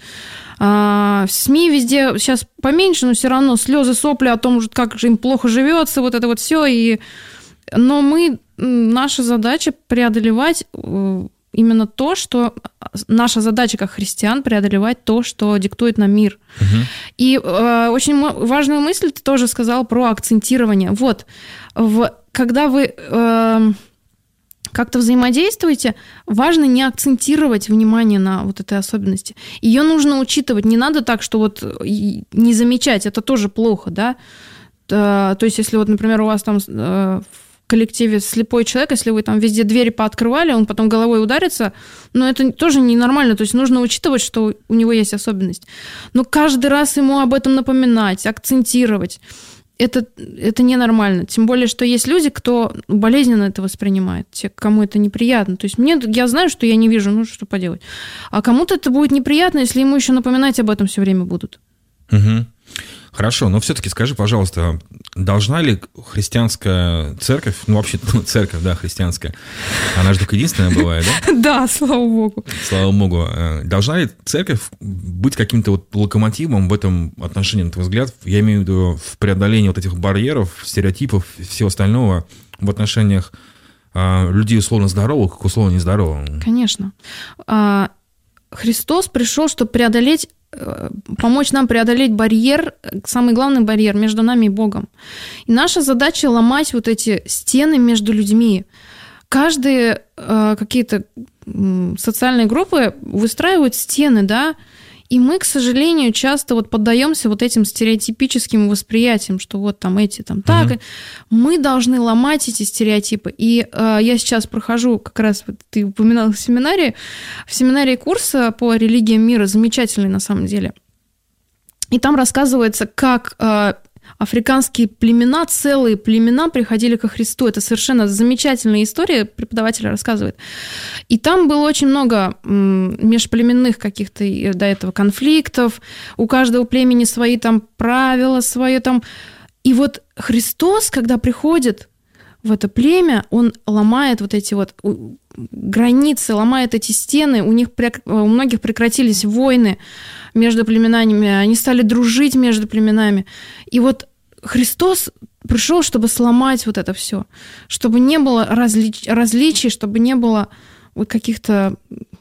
[SPEAKER 3] В СМИ везде сейчас поменьше, но все равно слезы, сопли о том, как же им плохо живется, вот это вот все. И... Но мы, наша задача преодолевать именно то, что... Наша задача как христиан преодолевать то, что диктует нам мир. Угу. И э, очень важную мысль ты тоже сказал про акцентирование. Вот, в, когда вы... Э, как-то взаимодействуете, важно не акцентировать внимание на вот этой особенности. Ее нужно учитывать. Не надо так, что вот не замечать, это тоже плохо, да. То есть, если вот, например, у вас там коллективе слепой человек, если вы там везде двери пооткрывали, он потом головой ударится, но это тоже ненормально, то есть нужно учитывать, что у него есть особенность. Но каждый раз ему об этом напоминать, акцентировать, это, это ненормально. Тем более, что есть люди, кто болезненно это воспринимает, те, кому это неприятно. То есть мне, я знаю, что я не вижу, ну что поделать. А кому-то это будет неприятно, если ему еще напоминать об этом все время будут.
[SPEAKER 2] Угу. Хорошо, но все-таки скажи, пожалуйста, должна ли христианская церковь, ну вообще церковь, да, христианская, она же только единственная бывает, да?
[SPEAKER 3] Да, слава богу.
[SPEAKER 2] Слава богу. Должна ли церковь быть каким-то вот локомотивом в этом отношении, на твой взгляд, я имею в виду в преодолении вот этих барьеров, стереотипов и всего остального в отношениях людей условно здоровых к условно нездоровым?
[SPEAKER 3] Конечно. Христос пришел, чтобы преодолеть помочь нам преодолеть барьер, самый главный барьер между нами и Богом. И наша задача ломать вот эти стены между людьми. Каждые э, какие-то социальные группы выстраивают стены, да, и мы, к сожалению, часто вот поддаемся вот этим стереотипическим восприятиям, что вот там эти там так. Mm-hmm. Мы должны ломать эти стереотипы. И э, я сейчас прохожу, как раз вот ты упоминал в семинаре, в семинаре курса по религиям мира, замечательный на самом деле. И там рассказывается, как э, африканские племена, целые племена приходили ко Христу. Это совершенно замечательная история, преподаватель рассказывает. И там было очень много межплеменных каких-то до этого конфликтов. У каждого племени свои там правила, свое там... И вот Христос, когда приходит в это племя, он ломает вот эти вот границы, ломает эти стены. У них, у многих прекратились войны между племенами, они стали дружить между племенами. И вот Христос пришел, чтобы сломать вот это все, чтобы не было различ... различий, чтобы не было вот каких-то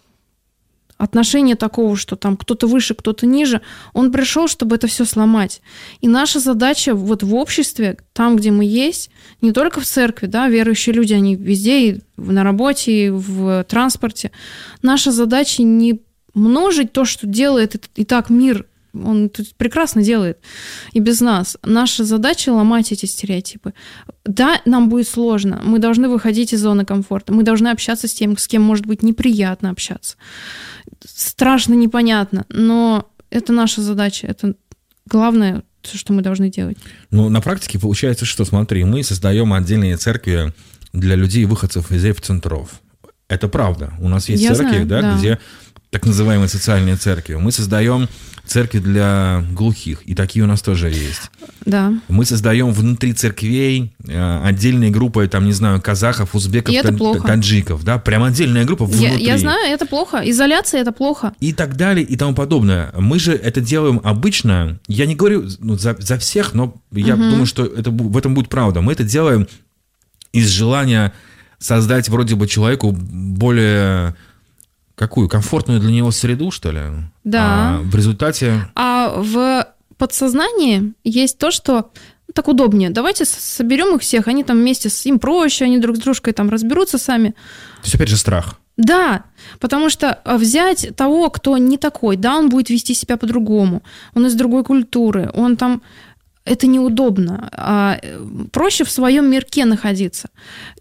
[SPEAKER 3] отношений такого, что там кто-то выше, кто-то ниже. Он пришел, чтобы это все сломать. И наша задача вот в обществе, там, где мы есть, не только в церкви, да, верующие люди, они везде, и на работе, и в транспорте. Наша задача не множить то, что делает и так мир. Он это прекрасно делает и без нас. Наша задача ломать эти стереотипы. Да, нам будет сложно. Мы должны выходить из зоны комфорта. Мы должны общаться с тем, с кем может быть неприятно общаться. Страшно, непонятно. Но это наша задача. Это главное, что мы должны делать.
[SPEAKER 2] Ну, на практике получается, что, смотри, мы создаем отдельные церкви для людей-выходцев из эпицентров. Это правда. У нас есть
[SPEAKER 3] Я
[SPEAKER 2] церкви,
[SPEAKER 3] знаю,
[SPEAKER 2] да,
[SPEAKER 3] да.
[SPEAKER 2] где так называемые социальные церкви. Мы создаем церкви для глухих, и такие у нас тоже есть.
[SPEAKER 3] Да.
[SPEAKER 2] Мы создаем внутри церквей э, отдельные группы, там, не знаю, казахов, узбеков, тад- таджиков, да, прям отдельная группа внутри.
[SPEAKER 3] Я, я знаю, это плохо. Изоляция – это плохо.
[SPEAKER 2] И так далее, и тому подобное. Мы же это делаем обычно, я не говорю ну, за, за всех, но я угу. думаю, что это, в этом будет правда. Мы это делаем из желания создать вроде бы человеку более... Какую? Комфортную для него среду, что ли?
[SPEAKER 3] Да.
[SPEAKER 2] А в результате...
[SPEAKER 3] А в подсознании есть то, что так удобнее. Давайте соберем их всех, они там вместе, им проще, они друг с дружкой там разберутся сами.
[SPEAKER 2] То есть, опять же, страх.
[SPEAKER 3] Да, потому что взять того, кто не такой, да, он будет вести себя по-другому, он из другой культуры, он там... Это неудобно. А проще в своем мирке находиться.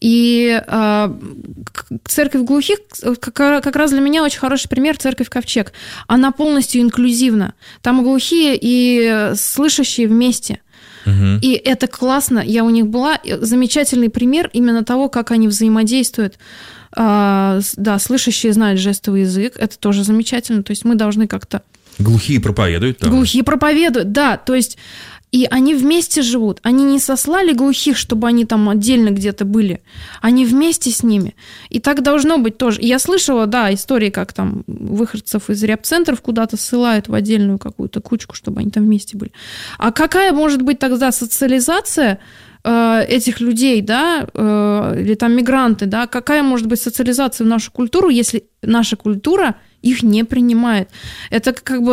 [SPEAKER 3] И а, церковь глухих, как, как раз для меня очень хороший пример, церковь Ковчег. Она полностью инклюзивна. Там глухие и слышащие вместе. Угу. И это классно. Я у них была. Замечательный пример именно того, как они взаимодействуют. А, да, слышащие знают жестовый язык. Это тоже замечательно. То есть мы должны как-то...
[SPEAKER 2] Глухие проповедуют там.
[SPEAKER 3] Глухие проповедуют, да. То есть... И они вместе живут. Они не сослали глухих, чтобы они там отдельно где-то были. Они вместе с ними. И так должно быть тоже. Я слышала, да, истории, как там выходцев из реп-центров куда-то ссылают в отдельную какую-то кучку, чтобы они там вместе были. А какая может быть тогда социализация э, этих людей, да, э, или там мигранты, да? Какая может быть социализация в нашу культуру, если наша культура их не принимает? Это как бы...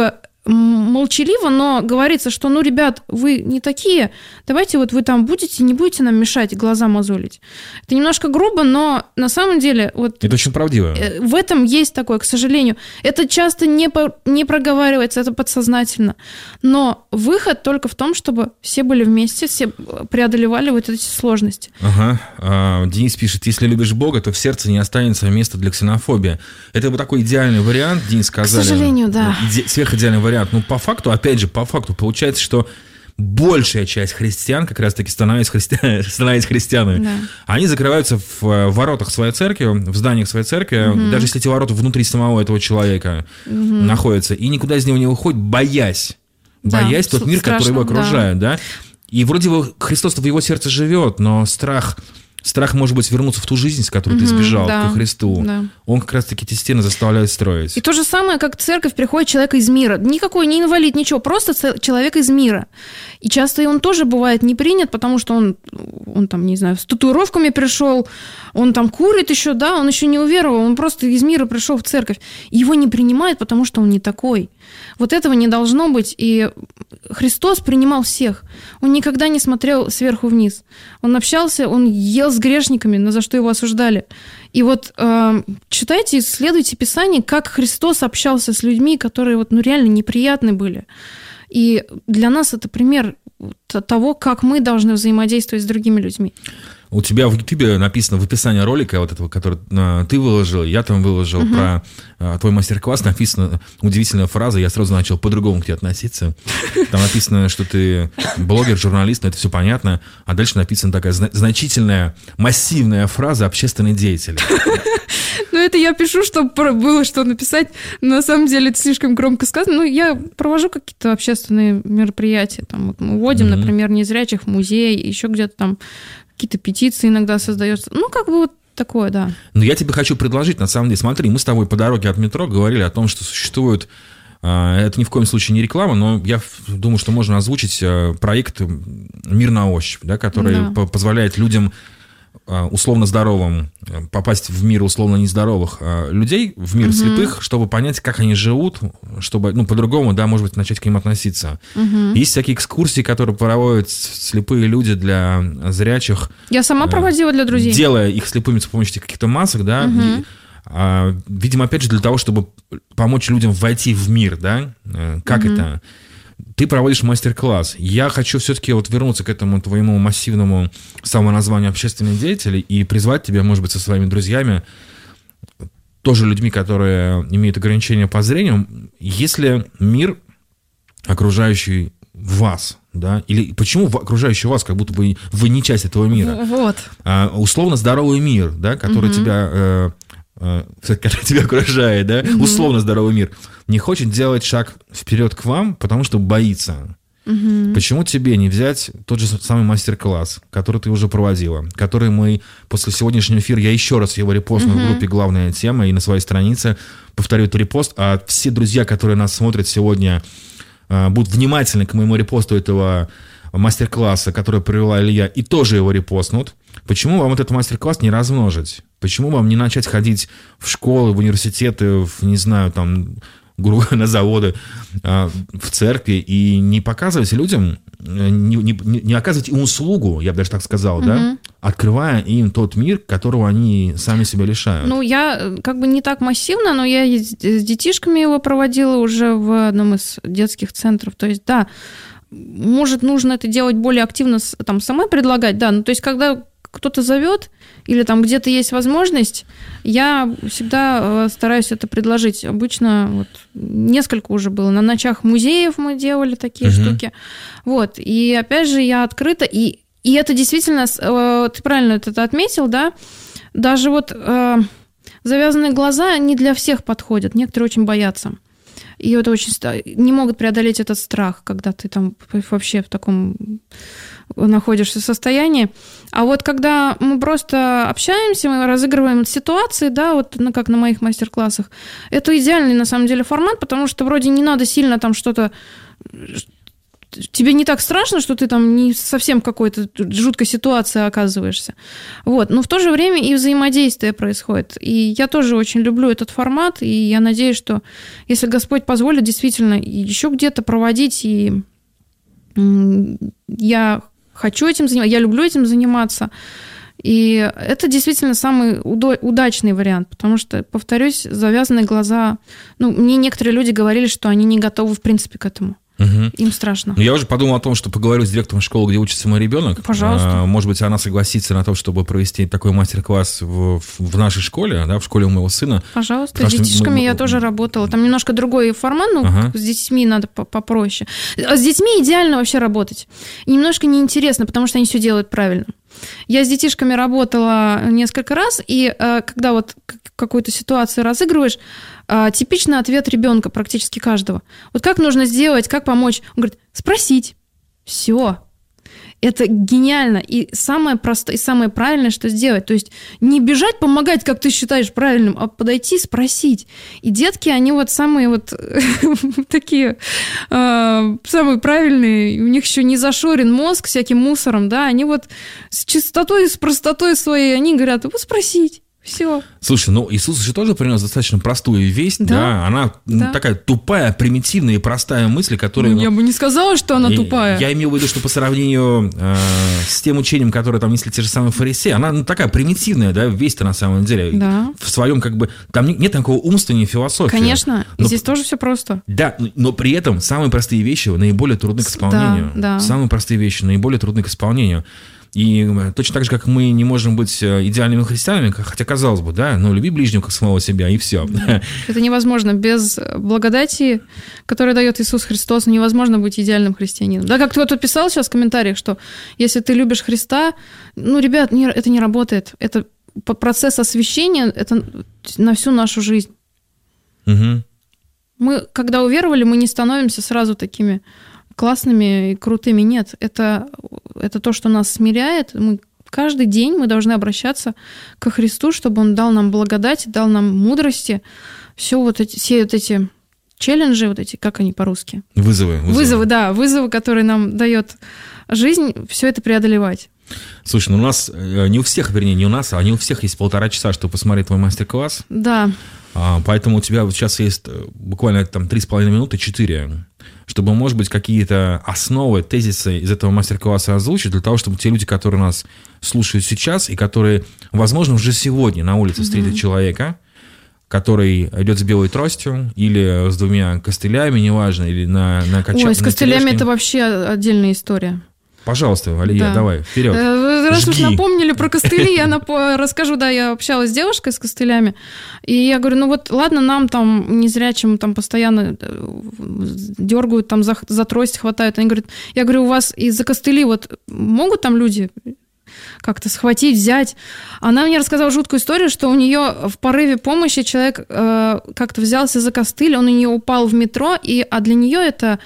[SPEAKER 3] молчаливо, но говорится, что, ну, ребят, вы не такие, давайте вот вы там будете, не будете нам мешать, глаза мозолить. Это немножко грубо, но на самом деле... Вот
[SPEAKER 2] это очень правдиво.
[SPEAKER 3] В этом есть такое, к сожалению. Это часто не, по, не проговаривается, это подсознательно. Но выход только в том, чтобы все были вместе, все преодолевали вот эти сложности.
[SPEAKER 2] Ага. А, Денис пишет, если любишь Бога, то в сердце не останется места для ксенофобии. Это вот такой идеальный вариант, Денис сказали.
[SPEAKER 3] К сожалению, да.
[SPEAKER 2] Иде- сверхидеальный вариант. Ну, по факту, опять же, по факту получается, что большая часть христиан как раз-таки становясь, христи... становясь христианами. Да. Они закрываются в воротах своей церкви, в зданиях своей церкви, угу. даже если эти ворота внутри самого этого человека угу. находятся, и никуда из него не выходит, боясь. Да, боясь тот мир, страшно, который его окружает. Да. Да? И вроде бы Христос в его сердце живет, но страх... Страх, может быть, вернуться в ту жизнь, с которой mm-hmm, ты сбежал, да, ко Христу. Да. Он как раз-таки эти стены заставляет строить.
[SPEAKER 3] И то же самое, как в церковь приходит человек из мира. Никакой не инвалид, ничего, просто человек из мира. И часто он тоже бывает не принят, потому что он, он там, не знаю, с татуировками пришел, он там курит еще, да, он еще не уверовал, он просто из мира пришел в церковь. И его не принимают, потому что он не такой. Вот этого не должно быть. И Христос принимал всех. Он никогда не смотрел сверху вниз. Он общался, он ел с грешниками, за что его осуждали. И вот э, читайте, исследуйте Писание, как Христос общался с людьми, которые вот, ну, реально неприятны были. И для нас это пример того, как мы должны взаимодействовать с другими людьми.
[SPEAKER 2] У тебя в Ютубе написано в описании ролика, вот этого, который э, ты выложил, я там выложил, uh-huh. про э, твой мастер-класс, написана удивительная фраза, я сразу начал по-другому к тебе относиться. Там написано, что ты блогер, журналист, но это все понятно, а дальше написана такая зна- значительная, массивная фраза «общественный деятель».
[SPEAKER 3] Ну, это я пишу, чтобы было что написать. На самом деле это слишком громко сказано. Ну, я провожу какие-то общественные мероприятия. Там, вот мы водим, mm-hmm. например, незрячих в музей, еще где-то там какие-то петиции иногда создаются. Ну, как бы вот такое, да.
[SPEAKER 2] Но я тебе хочу предложить, на самом деле, смотри, мы с тобой по дороге от метро говорили о том, что существует, это ни в коем случае не реклама, но я думаю, что можно озвучить проект «Мир на ощупь», да, который да. позволяет людям условно здоровым попасть в мир условно нездоровых людей, в мир угу. слепых, чтобы понять, как они живут, чтобы, ну, по-другому, да, может быть, начать к ним относиться. Угу. Есть всякие экскурсии, которые проводят слепые люди для зрячих.
[SPEAKER 3] Я сама проводила для друзей.
[SPEAKER 2] Делая их слепыми с помощью каких-то масок, да, угу. и, а, видимо, опять же, для того, чтобы помочь людям войти в мир, да, как угу. это... Ты проводишь мастер-класс. Я хочу все-таки вот вернуться к этому твоему массивному самоназванию общественных деятелей и призвать тебя, может быть, со своими друзьями, тоже людьми, которые имеют ограничения по зрению, если мир, окружающий вас, да, или почему окружающий вас, как будто бы вы не часть этого мира?
[SPEAKER 3] Вот.
[SPEAKER 2] А, условно здоровый мир, да, который угу. тебя... Э, который тебя окружает, да, угу. условно здоровый мир, не хочет делать шаг вперед к вам, потому что боится. Угу. Почему тебе не взять тот же самый мастер-класс, который ты уже проводила, который мы после сегодняшнего эфира, я еще раз его репостну угу. в группе «Главная тема» и на своей странице повторю этот репост, а все друзья, которые нас смотрят сегодня, будут внимательны к моему репосту этого мастер-класса, который провела Илья, и тоже его репостнут. Почему вам вот этот мастер-класс не размножить? Почему вам не начать ходить в школы, в университеты, в, не знаю, там, на заводы, в церкви и не показывать людям, не, не, не оказывать им услугу, я бы даже так сказал, угу. да, открывая им тот мир, которого они сами себя лишают?
[SPEAKER 3] Ну, я как бы не так массивно, но я с детишками его проводила уже в одном из детских центров. То есть, да, может, нужно это делать более активно, там, самой предлагать, да, ну, то есть, когда кто-то зовет или там где-то есть возможность, я всегда стараюсь это предложить. Обычно вот несколько уже было. На ночах музеев мы делали такие uh-huh. штуки. Вот. И опять же, я открыта. И, и это действительно, ты правильно это отметил, да, даже вот э, завязанные глаза не для всех подходят. Некоторые очень боятся. И это очень не могут преодолеть этот страх, когда ты там вообще в таком находишься состоянии. А вот когда мы просто общаемся, мы разыгрываем ситуации, да, вот ну, как на моих мастер-классах, это идеальный на самом деле формат, потому что вроде не надо сильно там что-то тебе не так страшно, что ты там не совсем в какой-то жуткой ситуации оказываешься. Вот. Но в то же время и взаимодействие происходит. И я тоже очень люблю этот формат, и я надеюсь, что если Господь позволит, действительно, еще где-то проводить, и я хочу этим заниматься, я люблю этим заниматься. И это действительно самый удачный вариант, потому что, повторюсь, завязанные глаза... Ну, мне некоторые люди говорили, что они не готовы, в принципе, к этому. Угу. Им страшно.
[SPEAKER 2] Я уже подумал о том, что поговорю с директором школы, где учится мой ребенок.
[SPEAKER 3] Пожалуйста.
[SPEAKER 2] Может быть, она согласится на то, чтобы провести такой мастер-класс в, в нашей школе, да, в школе у моего сына.
[SPEAKER 3] Пожалуйста. С детишками мы... я тоже работала. Там немножко другой формат, ну, ага. С детьми надо попроще. С детьми идеально вообще работать. И немножко неинтересно, потому что они все делают правильно. Я с детишками работала несколько раз, и э, когда вот какую-то ситуацию разыгрываешь, э, типичный ответ ребенка практически каждого. Вот как нужно сделать, как помочь? Он говорит, спросить. Все. Это гениально. И самое простое, и самое правильное, что сделать. То есть не бежать, помогать, как ты считаешь правильным, а подойти, спросить. И детки, они вот самые вот такие, самые правильные. У них еще не зашорен мозг всяким мусором, да. Они вот с чистотой, с простотой своей, они говорят, вот спросить. Все.
[SPEAKER 2] Слушай, ну Иисус же тоже принес достаточно простую весть, да, да? Она да. такая тупая, примитивная и простая мысль, которая...
[SPEAKER 3] Ну, я бы не сказала, что она
[SPEAKER 2] я,
[SPEAKER 3] тупая.
[SPEAKER 2] Я имел в виду, что по сравнению э, с тем учением, которое там несли те же самые фарисеи, она ну, такая примитивная, да, весть-то на самом деле.
[SPEAKER 3] Да.
[SPEAKER 2] В своем как бы... Там нет такого умственной философии.
[SPEAKER 3] Конечно, но, здесь тоже все просто.
[SPEAKER 2] Да, но при этом самые простые вещи наиболее трудны к исполнению.
[SPEAKER 3] Да, да.
[SPEAKER 2] Самые простые вещи наиболее трудны к исполнению. И точно так же, как мы не можем быть идеальными христианами, хотя, казалось бы, да, ну, люби ближнего как самого себя, и все.
[SPEAKER 3] Это невозможно. Без благодати, которую дает Иисус Христос, невозможно быть идеальным христианином. Да, как кто-то писал сейчас в комментариях, что если ты любишь Христа, ну, ребят, не, это не работает. Это процесс освящения, это на всю нашу жизнь.
[SPEAKER 2] Угу.
[SPEAKER 3] Мы, когда уверовали, мы не становимся сразу такими... классными и крутыми. Нет, это, это то, что нас смиряет. Мы, каждый день мы должны обращаться ко Христу, чтобы Он дал нам благодать, дал нам мудрости. Все вот эти, все вот эти челленджи, вот эти, как они по-русски?
[SPEAKER 2] Вызовы. Вызовы,
[SPEAKER 3] вызовы да, вызовы, которые нам дает жизнь, все это преодолевать.
[SPEAKER 2] Слушай, ну у нас, не у всех, вернее, не у нас, а не у всех есть полтора часа, чтобы посмотреть твой мастер-класс.
[SPEAKER 3] Да.
[SPEAKER 2] Поэтому у тебя вот сейчас есть буквально там три с половиной минуты, четыре, чтобы, может быть, какие-то основы, тезисы из этого мастер-класса озвучить, для того, чтобы те люди, которые нас слушают сейчас, и которые, возможно, уже сегодня на улице встретят mm-hmm. человека, который идет с белой тростью или с двумя костылями, неважно, или на, на качалке.
[SPEAKER 3] Ой, с костылями это вообще отдельная история.
[SPEAKER 2] Пожалуйста, Алия, да. давай, вперед.
[SPEAKER 3] Раз
[SPEAKER 2] Жги.
[SPEAKER 3] уж напомнили про костыли, я нап... расскажу, да, я общалась с девушкой с костылями, и я говорю, ну вот, ладно, нам там незрячим там постоянно дергают, там за, за трость хватают. Они говорят, я говорю, у вас из-за костылей вот могут там люди как-то схватить, взять? Она мне рассказала жуткую историю, что у нее в порыве помощи человек э, как-то взялся за костыль, он у нее упал в метро, и, а для нее это...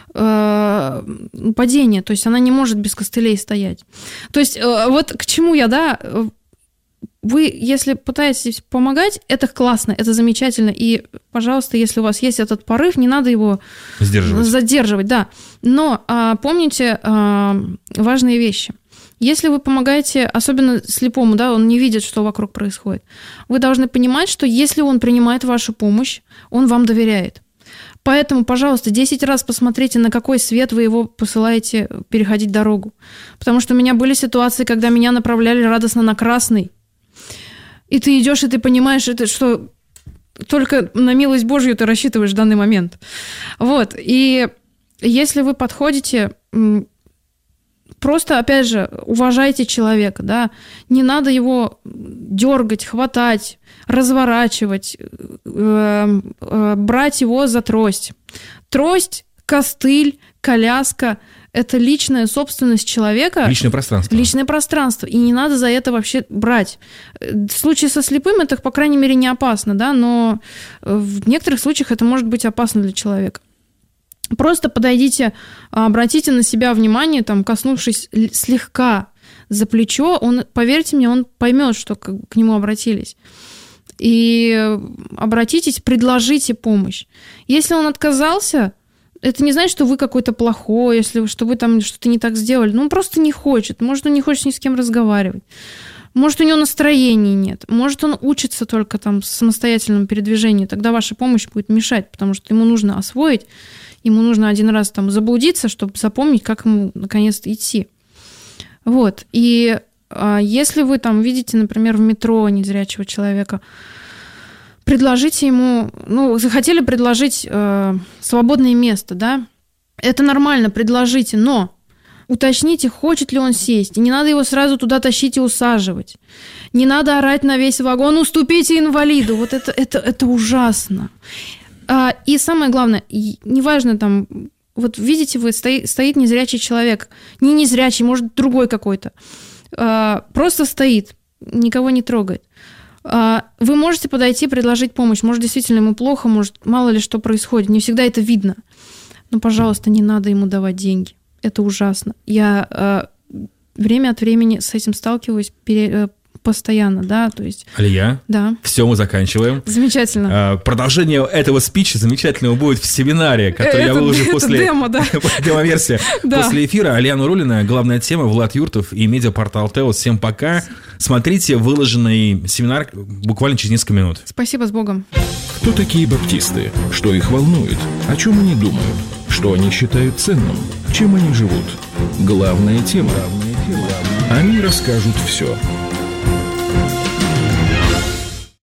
[SPEAKER 3] падение, то есть она не может без костылей стоять. То есть вот к чему я, да, вы, если пытаетесь помогать, это классно, это замечательно, и, пожалуйста, если у вас есть этот порыв, не надо его
[SPEAKER 2] Сдерживать.
[SPEAKER 3] задерживать, да. Но а, помните а, важные вещи. Если вы помогаете, особенно слепому, да, он не видит, что вокруг происходит, вы должны понимать, что если он принимает вашу помощь, он вам доверяет. Поэтому, пожалуйста, десять раз посмотрите, на какой свет вы его посылаете переходить дорогу. Потому что у меня были ситуации, когда меня направляли радостно на красный. И ты идешь, и ты понимаешь, это, что только на милость Божью ты рассчитываешь в данный момент. Вот. И если вы подходите... Просто, опять же, уважайте человека, да, не надо его дергать, хватать, разворачивать, э, э, брать его за трость. Трость, костыль, коляска – это личная собственность человека.
[SPEAKER 2] Личное пространство.
[SPEAKER 3] Личное пространство, и не надо за это вообще брать. В случае со слепым это, по крайней мере, не опасно, да, но в некоторых случаях это может быть опасно для человека. Просто подойдите, обратите на себя внимание, там, коснувшись слегка за плечо, он, поверьте мне, он поймет, что к, к нему обратились. И обратитесь, предложите помощь. Если он отказался, Это не значит, что вы какой-то плохой, если что вы там что-то не так сделали. Ну, он просто не хочет. Может, он не хочет ни с кем разговаривать. Может, у него настроения нет. Может, он учится только там самостоятельному передвижению. Тогда ваша помощь будет мешать, потому что ему нужно освоить, ему нужно один раз там заблудиться, чтобы запомнить, как ему наконец-то идти. Вот. И а, если вы там видите, например, в метро незрячего человека, предложите ему, ну, захотели предложить э, свободное место, да, это нормально, предложите, но уточните, хочет ли он сесть. И не надо его сразу туда тащить и усаживать. Не надо орать на весь вагон: уступите инвалиду. Вот это, это, это ужасно. А, и самое главное, неважно там, вот видите вы, стоит, стоит незрячий человек, не незрячий, может, другой какой-то, а, просто стоит, никого не трогает. А, вы можете подойти, предложить помощь. Может, действительно ему плохо, может, мало ли что происходит. Не всегда это видно. Но, пожалуйста, не надо ему давать деньги. Это ужасно. Я э, время от времени с этим сталкиваюсь пере, э, постоянно, да, то есть...
[SPEAKER 2] Алия,
[SPEAKER 3] да.
[SPEAKER 2] Все, мы заканчиваем.
[SPEAKER 3] Замечательно.
[SPEAKER 2] А, продолжение этого спича замечательного будет в семинаре, который это, я выложу это после...
[SPEAKER 3] демо, да.
[SPEAKER 2] Демо-версия.
[SPEAKER 3] Да.
[SPEAKER 2] После эфира. Алия Нуруллина, главная тема, Влад Юртов и медиапортал Теос. Всем пока. Смотрите выложенный семинар буквально через несколько минут.
[SPEAKER 3] Спасибо, с Богом.
[SPEAKER 1] Кто такие баптисты? Что их волнует? О чем они думают? Что они считают ценным? Чем они живут? Главная тема. Они расскажут все.